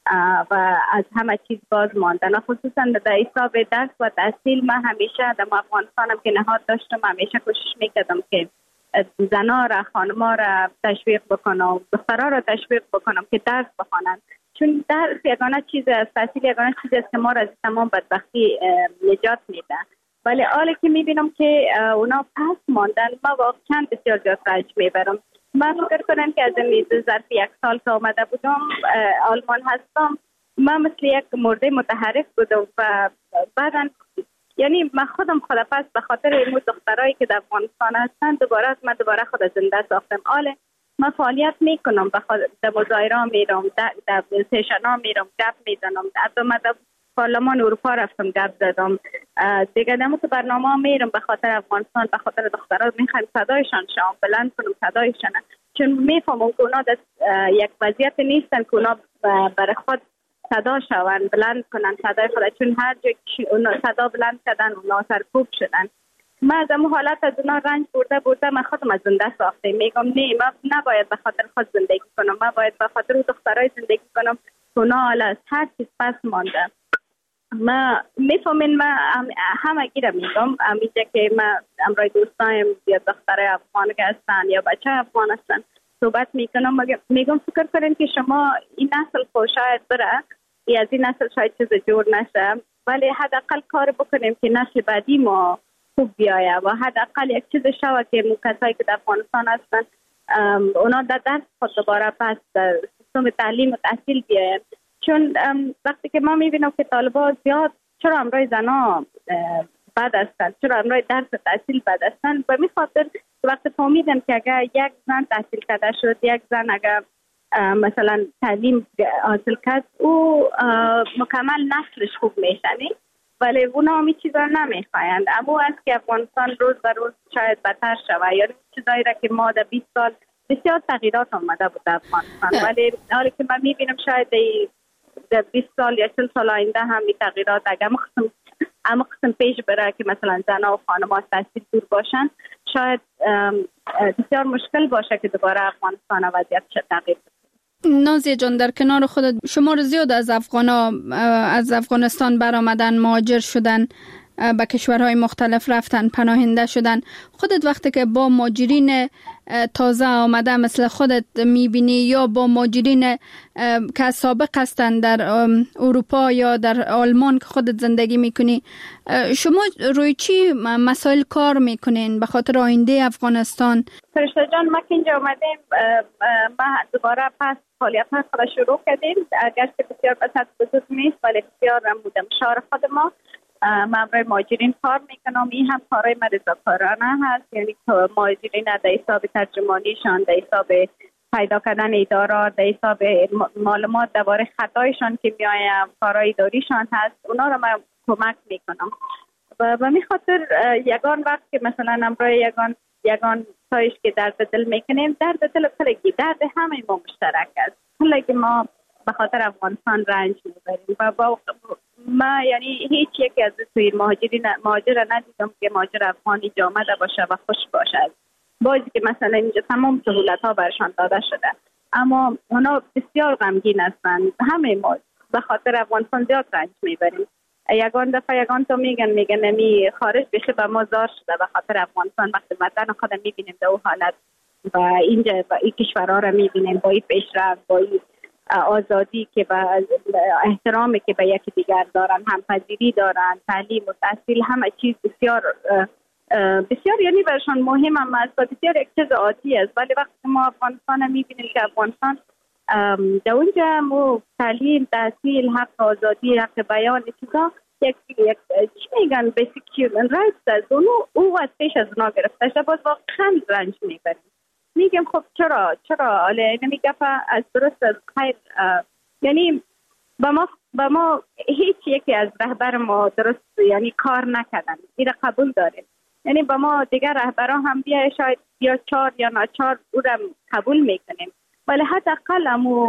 و از همه چیز باز ماندن، خصوصا در حساب درس و تحصیل. من همیشه در افغانستان هم که نهاد داشتم، همیشه کوشش میکردم که زنها را، خانما را تشویق بکنم، دخترها را تشویق بکنم که درس بخوانند، چون درس یگانه چیز است، تحصیل یگانه چیز است که ما را از تمام بدبختی نجات میده. ولی حالی که میبینم که اونا پس ماندن، ما واقعا بسیار زیاد رنج میبرم. من فکر کنم که از این ظرف 1 سال که آمده بودم آلمان هستم، من مثل یک مرده متحرک بودم و بعدا یعنی من خودم پس به خاطر این دخترایی که در افغانستان هستن دوباره خود زنده ساختم. آله من فعالیت میکنم، در مظاهره میرم، در سشن میرم، گپ میزنم، در پارلمان اروپا رفتم گپ زدم دیگه، در برنامه میرم به خاطر افغانستان، به خاطر دخترها میخوام صدایشان شم، بلند کنم صدایشان، چون میفهمم که اونا در یک وضعیت نیستن که اونا برای خود صدا شوند، بلند کنن صدای خود، چون هر جا که اونا صدا بلند کردن اونا سرکوب شدن. من از اون حالت از اونا رنج برده من خودم از زنده ساخته میگم نه، من نباید به خاطر خود زندگی کنم، من باید به خاطر دخترای زندگی کنم که اونا حالا از هر چیز پس مانده. ما میفهمین، من همه گیره میگم اینجا که من امروی دوستایم یا دختر افغان که هستن یا بچه افغان هستن صحبت میکنم، میگم فکر کنین که شما این نسل خود شاید بره یا از این نسل شاید چیز جور نشه، ولی حداقل کار بکنیم که نسل بعدی ما خوب بیایه و حداقل یک چیز شوه که کسایی که در افغانستان هستن اونا در درس خود دوباره پس در سیستم تعلیم و تحصیل بیاید. چون وقتی که ما میبینم که طالبا زیاد چرا امروی زنا بد هستن، چرا امروی درس تحصیل بد هستن، به می خاطر وقتی فهمیدم که اگر یک زن تحصیل کرده شد، یک زن اگر مثلا تعلیم حاصل کرد او مکمل نسلش خوب میشنی، ولی اونا همی چیزا نمیخوایند. اما است که افغانستان روز به روز شاید بدتر شود، یعنی چیزایی را که ما در 20 سال بسیار تغییرات آمده بود در افغانستان، ولی حالا که من میبینم شاید در 20 سال یا 40 سال آینده هم این تغییرات اگر اما قسم پیش بره که مثلا زنها و خانم‌ها تحصیل دور باشن، شاید بسیار مشکل باشه که دوباره افغانستان وضعیت تغییر بده. نازیه جان، در کنار خودت شمار زیاد از از افغانستان برآمدن، مهاجر شدن، به کشورهای مختلف رفتن، پناهنده شدن. خودت وقتی که با مهاجرین تازه آمده مثل خودت میبینی یا با مهاجرین که سابق هستن در اروپا یا در آلمان که خودت زندگی میکنی، شما روی چی مسائل کار میکنین به خاطر آینده افغانستان؟ فرشته جان، ما که اینجا آمدیم ما دوباره پس فعالیت خود شروع کردیم، اگرچه بسیار بسیار نیست ولی بسیار مشار خود ما برای مهاجرین کار میکنم. این هم کارهای رضاکارانه هست، یعنی مهاجرین در حساب ترجمانیشان، در حساب پیدا کردن ادارات، در حساب معلومات درباره خطایشان که میایم، کارهای اداریشان هست، اونا رو من کمک میکنم. و به می خاطر یگان وقت که مثلا امروز یگان تایش که درد دل میکنیم، درد دل پلگی درد همه ما مشترک است. پلگی ما به خاطر افغانستان رنج میبریم و با ما یعنی هیچ یکی از توی مهاجر ندیدم که مهاجر افغانی آمده باشه و خوش باشه. بازی که مثلا اینجا تمام سهولت ها برشان داده شده، اما اونا بسیار غمگین هستن. همه ما به خاطر افغانستان زیاد رنج میبریم. یگان تو میگن نمی خارج بخی به ما زار شده به خاطر افغانستان. وقتی وطن خودم میبینیم در اون حالت و اینجا با این کشورها رو میبینیم با این پیشرفت، با این آزادی که با احترامی که به یکی دیگر دارن، همپذیری دارن، تعلیم و تحصیل، همه چیز بسیار یعنی برشان مهم هم است و بسیار یک چیز عادی است. ولی وقتی ما افغانستان میبینیم که افغانستان در اونجا مو تعلیم، تحصیل، حق آزادی، حق بیان، چیزا یک چی میگن بیسیک هیومن رایتس است، او از پیش از اونا گرفته شده. باز واقعا رنج میبریم. میگم خب چرا حالا نمیگه از درست از خیر، یعنی با ما هیچ یکی از رهبر ما درست یعنی کار نکردن، این قبول داریم. یعنی با ما دیگر رهبران هم بیا شاید یا 4 یا ناچار او را قبول میکنیم، ولی حداقل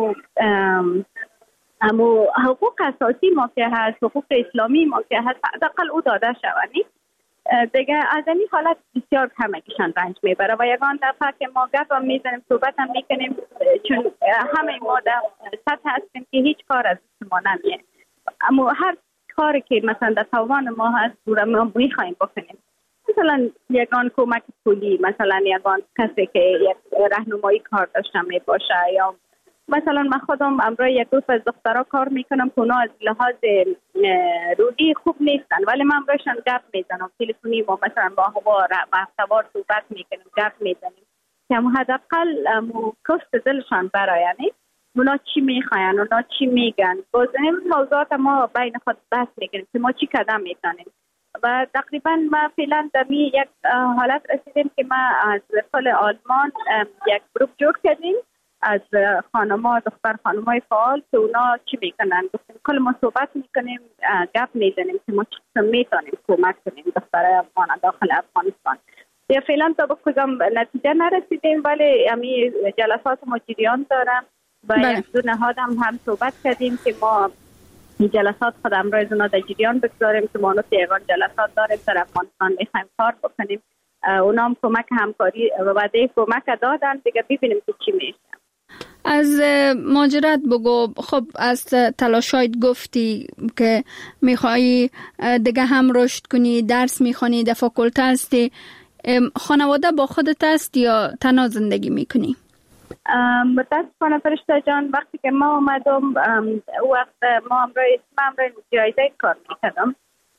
امو حقوق اساسی ما که هست، حقوق اسلامی ما که هست، حداقل او داده شوند. دیگه از این حالت بسیار کمکشان رنج میبره و یگان دفعه که ما گپ هم میزنیم، صحبت هم میکنیم، چون همه ما در سطح هستیم که هیچ کار از ما نمیه، اما هر کاری که مثلا در توان ما هست ما میخوایم بکنیم. مثلا یگان کمک پولی، مثلا یگان کسی که یک راهنمایی کار داشته می باشه، یا مثلا من خودم امروز یک دوست از دخترها کار میکنم که اونا از لحاظ روحی خوب نیستن، ولی من امروزشان گپ میزنم تلفنی، ما مثلا با هفته‌وار صحبت میکنیم، گپ میزنیم که حداقل کست دلشان برایانی اونا چی میخواین، اونا چی میگن. باز این موضوعات ما بین خود بحث میکنیم که ما چی قدم میتونیم. و تقریبا ما فعلا در یک حالت رسیدیم که ما از فال آلمان یک گروپ جور کردیم از دختر خانمای فعال که اونا چی میکنن. کل ما صحبت میکنیم، گپ میزنیم که ما چی میتونیم کمک کنیم دختر افغان داخل افغانستان. یا فعلا تا به کدام نتیجه نرسیدیم، ولی امی جلسات ما جریان دارم و یک دو نهاد هم صحبت کردیم که ما این جلسات خود امروز اونا در جریان بگذاریم که ما یگان جلسات داریم در افغانستان میخوایم کار بکنیم. اونا هم کمک همکاری و وعده کمک دادن، دیگه ببینیم که چی میشه. از مهاجرت بگو. خب از تلاشایت گفتی که میخوایی دیگه هم رشد کنی، درس میخوانی، در فاکولته هستی. خانواده با خودت است یا تنها زندگی میکنی؟ متاسفانه فرشته جان، وقتی که ما اومدم وقت ما امروز جایزه کار میکردم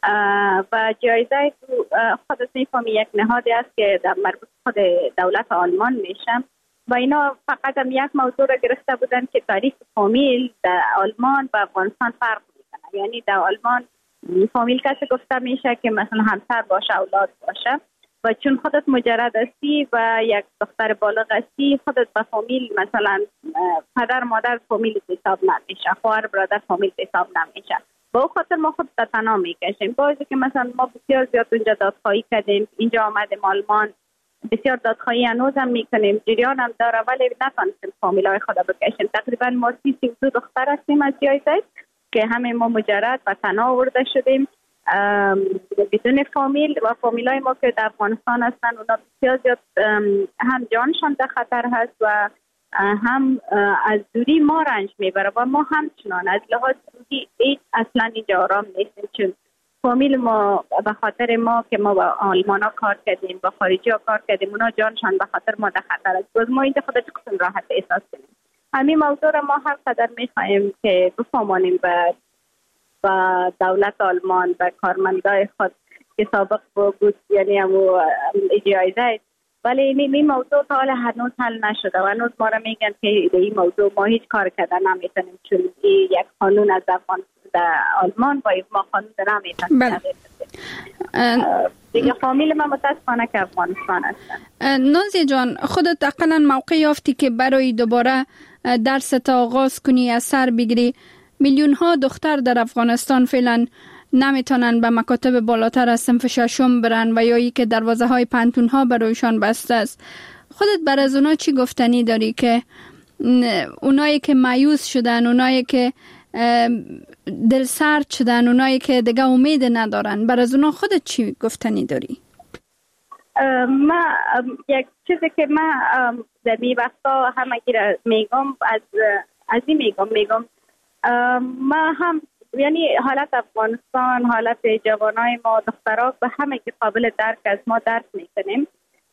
و جایزه خودت میفهمی یک نهادی است که در مربوط خود دولت آلمان میشم و اینا فقط هم یک موضوع را گرفته بودن که تاریخ فامیل در آلمان و افغانستان فرق میکنه. یعنی در آلمان فامیل کسی گفته میشه که مثلا همسر باشه، اولاد باشه، و چون خودت مجرد هستی و یک دختر بالغ هستی، خودت به فامیل مثلا پدر مادر فامیل حساب نمیشه، خواهر برادر فامیل حساب نمیشه. با خاطر ما خود تنها میکشیم. بازی که مثلا ما بسیار زیاد اونجا دادخواهی کردیم، اینجا آمدیم آلمان بسیار دادخواهی هنوز هم میکنیم، جریان هم داره، ولی نتونستیم فامیلای خود بکشیم. تقریبا ما 32 دختر هستیم از جای زید که همه ما مجرد و تنها آورده شدیم بدون فامیل، و فامیلای ما که در افغانستان هستن اونا بسیار زیاد هم جانشان در خطر هست و هم از دوری ما رنج میبره و ما همچنان از لحاظ روحی اصلا اینجا آرام نیستیم، چون فامیل ما به خاطر ما که ما با آلمان ها کار کردیم، با خارجی ها کار کردیم، اونا جانشان به خاطر ما در خطر است. باز ما اینجا خودت کسیم راحت احساس کنیم. همین موضوع را ما هر قدر میخواهیم که بفهمانیم به دولت آلمان و کارمندای خود که سابق بود، یعنی همو اجازه، ولی این موضوع تا حال هنوز حل نشده و هنوز ما را میگن که این موضوع ما هیچ کار کردن نمیتونیم، چون یک قانون از در آلمان و ما قانون نمیتونیم. دیگه فامیل ما متاسفانه که افغانستان هستن. نازیه جان، خودت اقلا موقع یافتی که برای دوباره درس تا آغاز کنی، از سر بگیری. میلیون ها دختر در افغانستان فعلا نمیتونن به مکاتب بالاتر از صنف ششم برن و یا ای که دروازه های پانتون ها برایشان بسته است. خودت بر از اونا چی گفتنی داری که اونایی که مایوس شدن، اونایی که دل سرد شدن، اونایی که دیگه امید ندارن، بر از اونا خودت چی گفتنی داری؟ ما یک چیزی که ما در این وقتا همگی را میگم، از این میگم ما هم یعنی حالت افغانستان، حالت جوانای ما دخترها به همه که قابل درک از ما درک میکنیم،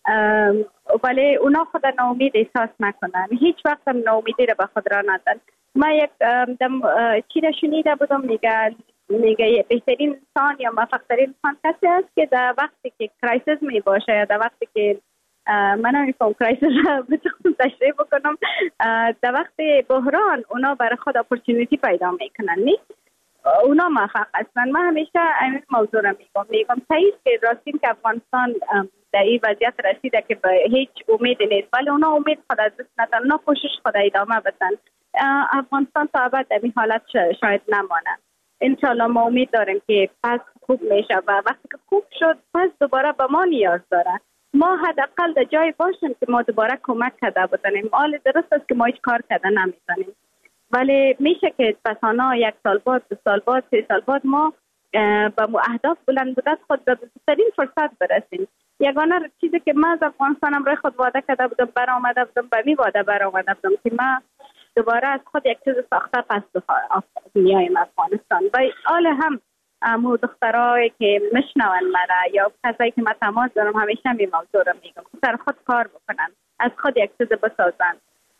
ولی اونا خود ناامید احساس نکنن، هیچ وقت هم ناامیدی را به خود را ندن. ما یک چی را شنیده بودم، میگه بهترین انسان یا موفق‌ترین انسان کسی است که در وقتی که کرایسیس می باشه یا در وقتی که من نمی‌فهم کرایسیس را بتونم تشریح بکنم، در وقت بحران اونا برای خود اپورتونیتی پیدا میکنن، اونا موفق هستن. من همیشه این موضوع را میگم صحیح که راستین که افغانستان در این وضعیت رسیده که به هیچ امید نیست، ولی اونا امید خود از دست ندن، اونا کوشش خود ادامه بدن. افغانستان تا ابد در این حالت شاید نمانه. انشالله ما امید داریم که پس خوب میشه و وقتی که خوب شد پس دوباره به ما نیاز داره. ما حداقل در جای باشیم که ما دوباره کمک کرده بتونیم. حال درست است که ما هیچ کار کرده نمیتونیم، ولی میشه که پسانا 1 سال بعد، 2 سال بعد، 3 سال بعد ما با اهداف بلند بودت خود به بهترین فرصت برسیم. یگانه چیزی که من از افغانستانم روی خود وعده کرده بودم، برآمده بودم، به می وعده برآمده بودم که من دوباره از خود یک چیز ساخته پس میایم افغانستان. و حال هم امو دخترایی که مشنون مرا یا کسایی که من تماس دارم همیشه می موضوع رو میگم سر خود کار بکنن، از خود یک چیز بسازن.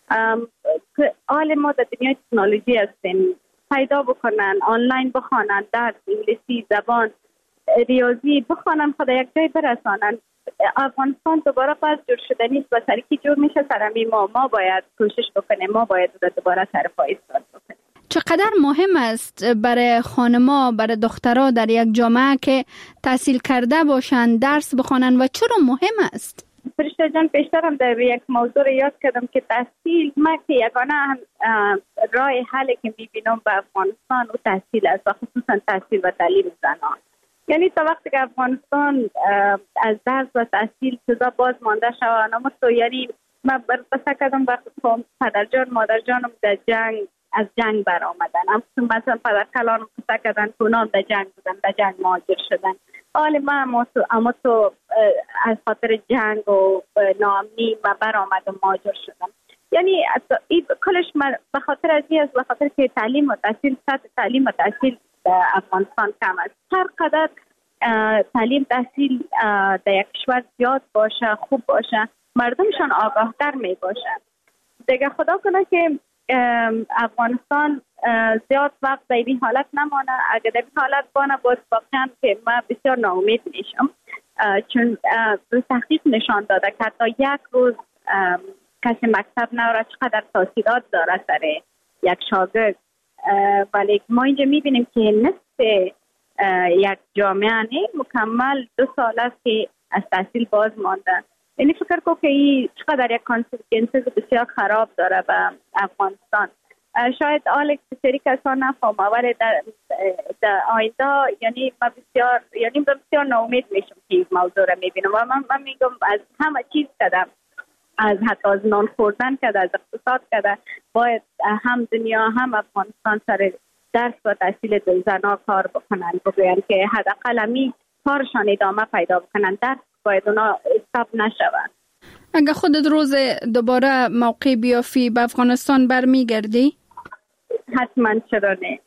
حال ما در دنیای تکنولوژی هستیم، پیدا بکنن، آنلاین بخوانن، درس انگلیسی، زبان، ریاضی بخوانن، خود یک جای برسانن. افغانستان دوباره پس جور شده نیست و سرکی جور میشه سرمی ما باید کوشش بکنیم، ما باید دوباره سر پای ایستاد بکنیم. چقدر مهم است برای خانما، برای دخترها در یک جامعه که تحصیل کرده باشند، درس بخوانند و چرا مهم است؟ فرشته جان، پیشترم در یک موضوع یاد کردم که تحصیل، ما که یگانه راه حلی که میبینم به افغانستان و تحصیل است و خصوصا تحصیل و تعلیم زنان. یعنی تا وقتی که افغانستان از درس و تحصیل چیزا باز مانده شود، اما تو یعنی من بسته کردم وقتی پدرجان مادرجانم در جنگ از جنگ برآمدن، مثلا پدرکلانم بسته کردن کنام در جنگ بودن، در جنگ مهاجر شدن. حالا من اما تو از خاطر جنگ و ناامنی و برآمدم مهاجر شدم. یعنی کلش به خاطر از این است، به خاطر که تعلیم و تحصیل، سطح تعلیم و تحصیل در افغانستان کم است. هر قدر تعلیم تحصیل در یک کشور زیاد باشه، خوب باشه، مردمشان آگاهتر می باشن. دیگه خدا کنه که افغانستان زیاد وقت در این حالت نمانه. اگر در این حالت بانه باید واقعا که من بسیار ناامید میشم، چون تحقیق نشان داده که حتی یک روز کسی مکتب نوره چقدر تاثیرات داره سر یک شاگرد. ولی ما اینجا میبینیم که نصف یک جامعه مکمل 2 سال است که از تحصیل باز مانده. یعنی فکر کنم که این چقدر یک کانسیکوئنس بسیار خراب داره به افغانستان. شاید آلکس سری کسان نفهمه، ولی در آینده یعنی من بسیار ناامید میشم که این موضوع را میبینم و من میگم از همه چیز کردم، حتی از نان خوردن کرده، از اقتصاد کرده، باید هم دنیا هم افغانستان سر درس و تحصیل زنها کار بکنن، بگوین که حداقل همی کارشان ادامه پیدا بکنن، درس باید اونا استاپ نشود. اگه خودت روز دوباره موقع بیافی به افغانستان برمیگردی؟ حتما چرا نه.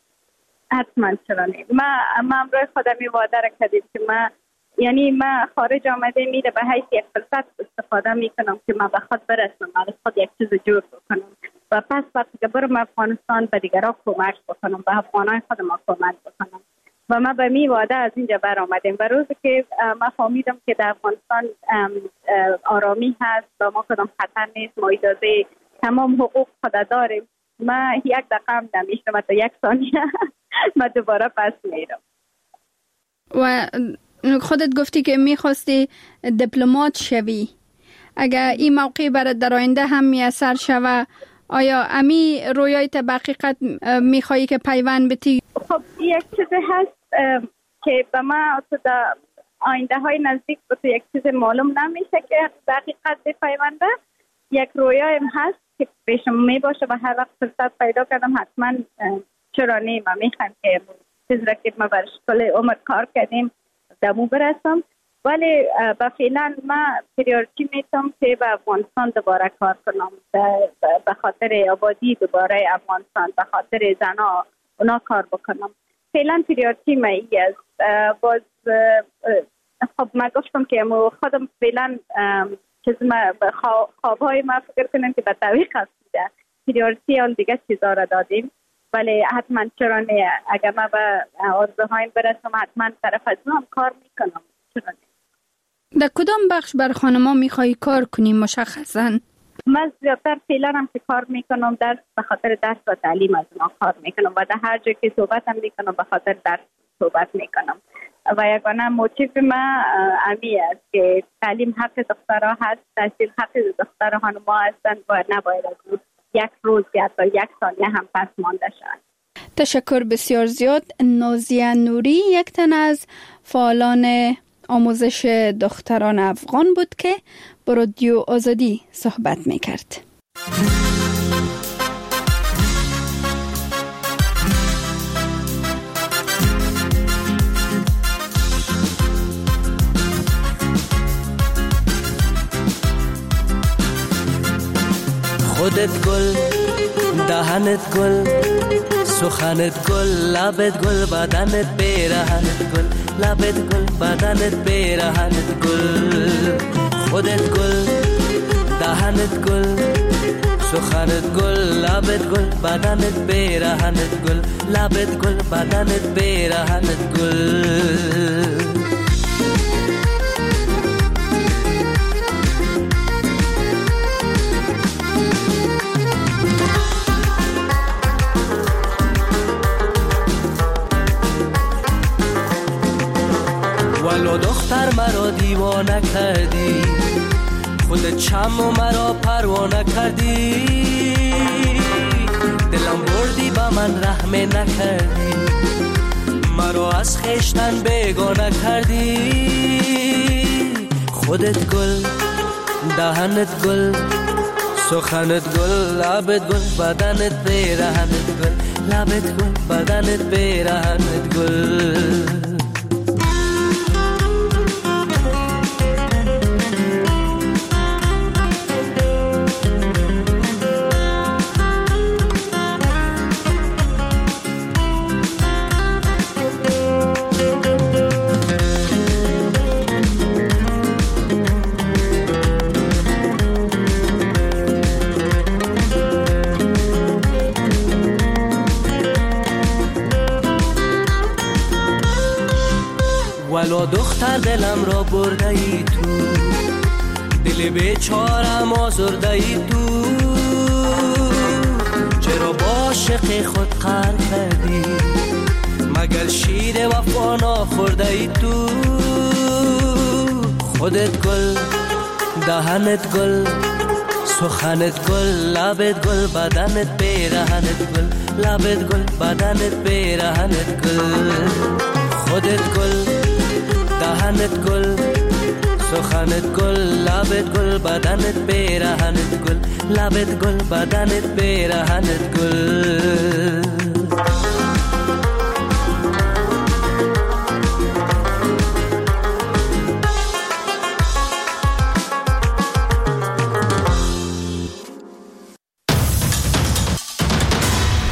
ما امروز خودم وعده را کردیم که من خارج آمده میره به حیث یک فرصت استفاده میکنم که من به خود برسم، از خود یک چیز جور بکنم و پس وقتی که برم افغانستان به دیگران کمک بکنم، به افغانای خود ما کمک بکنم و ما به می وعده از اینجا بر آمدیم. و روزی که ما فهمیدم که در افغانستان آرامی هست و ما کدام خطر نیست، ما اجازه تمام حقوق خود داریم، ما یک دقیقه هم نمیشتم تا یک ثانیه ما دوباره پس میرم. و خودت گفتی که میخواستی دیپلمات شوی، اگر این موقع برات در آینده هم میسر شوه، آیا امی رویایت به حقیقت میخوایی که پیوند بتی؟ خب یک چیزی هست که به ما در آینده های نزدیک به یک چیز معلوم نمیشه که به حقیقت بپیونده. یک رویایم هست که پیشم میباشه و هر وقت فرصت پیدا کردم حتما چرا نه، من میخوام که چیز را که ما برش کل عمر کار کردیم دمو برسم، ولی با فعلا ما پریورتی میتونم که به افغانستان دوباره کار کنم، به خاطر آبادی دوباره افغانستان، به خاطر زنها اونا کار بکنم. فعلا پریورتی ما ای است. باز خب ما گفتم که خودم فعلا خوابهای ما فکر کنم که به طویق هستیده، پریورتی آن دیگه چیزا را دادیم، ولی حتما چرا نه، اگر ما به آرزوهایم برسم حتما طرف از هم کار میکنم. چرا نه. در کدام بخش بر خانما میخوایی کار کنی مشخصا؟ من زیادتر فعلا هم که کار میکنم به خاطر درس و تعلیم از ما کار میکنم و در هر جا که صحبت هم میکنم به خاطر درس صحبت میکنم و یگانه موتیف ما امی است که تعلیم حق دخترها هست، تحصیل حق دختر خانما هستند و نباید از یک روز یا تا یک ثانیه هم پس مانده شد. تشکر بسیار زیاد. نازیه نوری یک تن از فعالان آموزش دختران افغان بود که با رادیو آزادی صحبت میکرد. خودت گل، دهنت گل، سخنت گل، لبت گل، بدنت پیرهنت گل، لبت گل، بدنت پیرهنت گل. خودت گل، دهنت گل، سخنت گل، لبت گل، بدنت پیرهنت گل، لبت گل، بدنت پیرهنت گل. ولو دختر مرا دیوانه کردی، خودت چم و مرا پروانه کردی، دلم بردی با من رحم نکردی، مرا از خیشتن بیگانه کردی. خودت گل، دهنت گل، سخنت گل، لبت گل، بدنت پیرهنت گل، لبت گل، بدنت پیرهنت گل. ولو دختر دلم را برده ای تو، دل بیچارم آزرده ای تو، چرا با عاشق خود قهر کردی، مگر شیر وفا نخورده ای تو. خودت گل، دهنت گل، سخنت گل، لبت گل، بدنت پیرهنت گل، لبت گل، بدنت پیرهنت گل، خودت گل، دهنت گل، سخنت گل، لبت گل، بدنت پیرهنت گل، لبت گل، بدنت پیرهنت گل.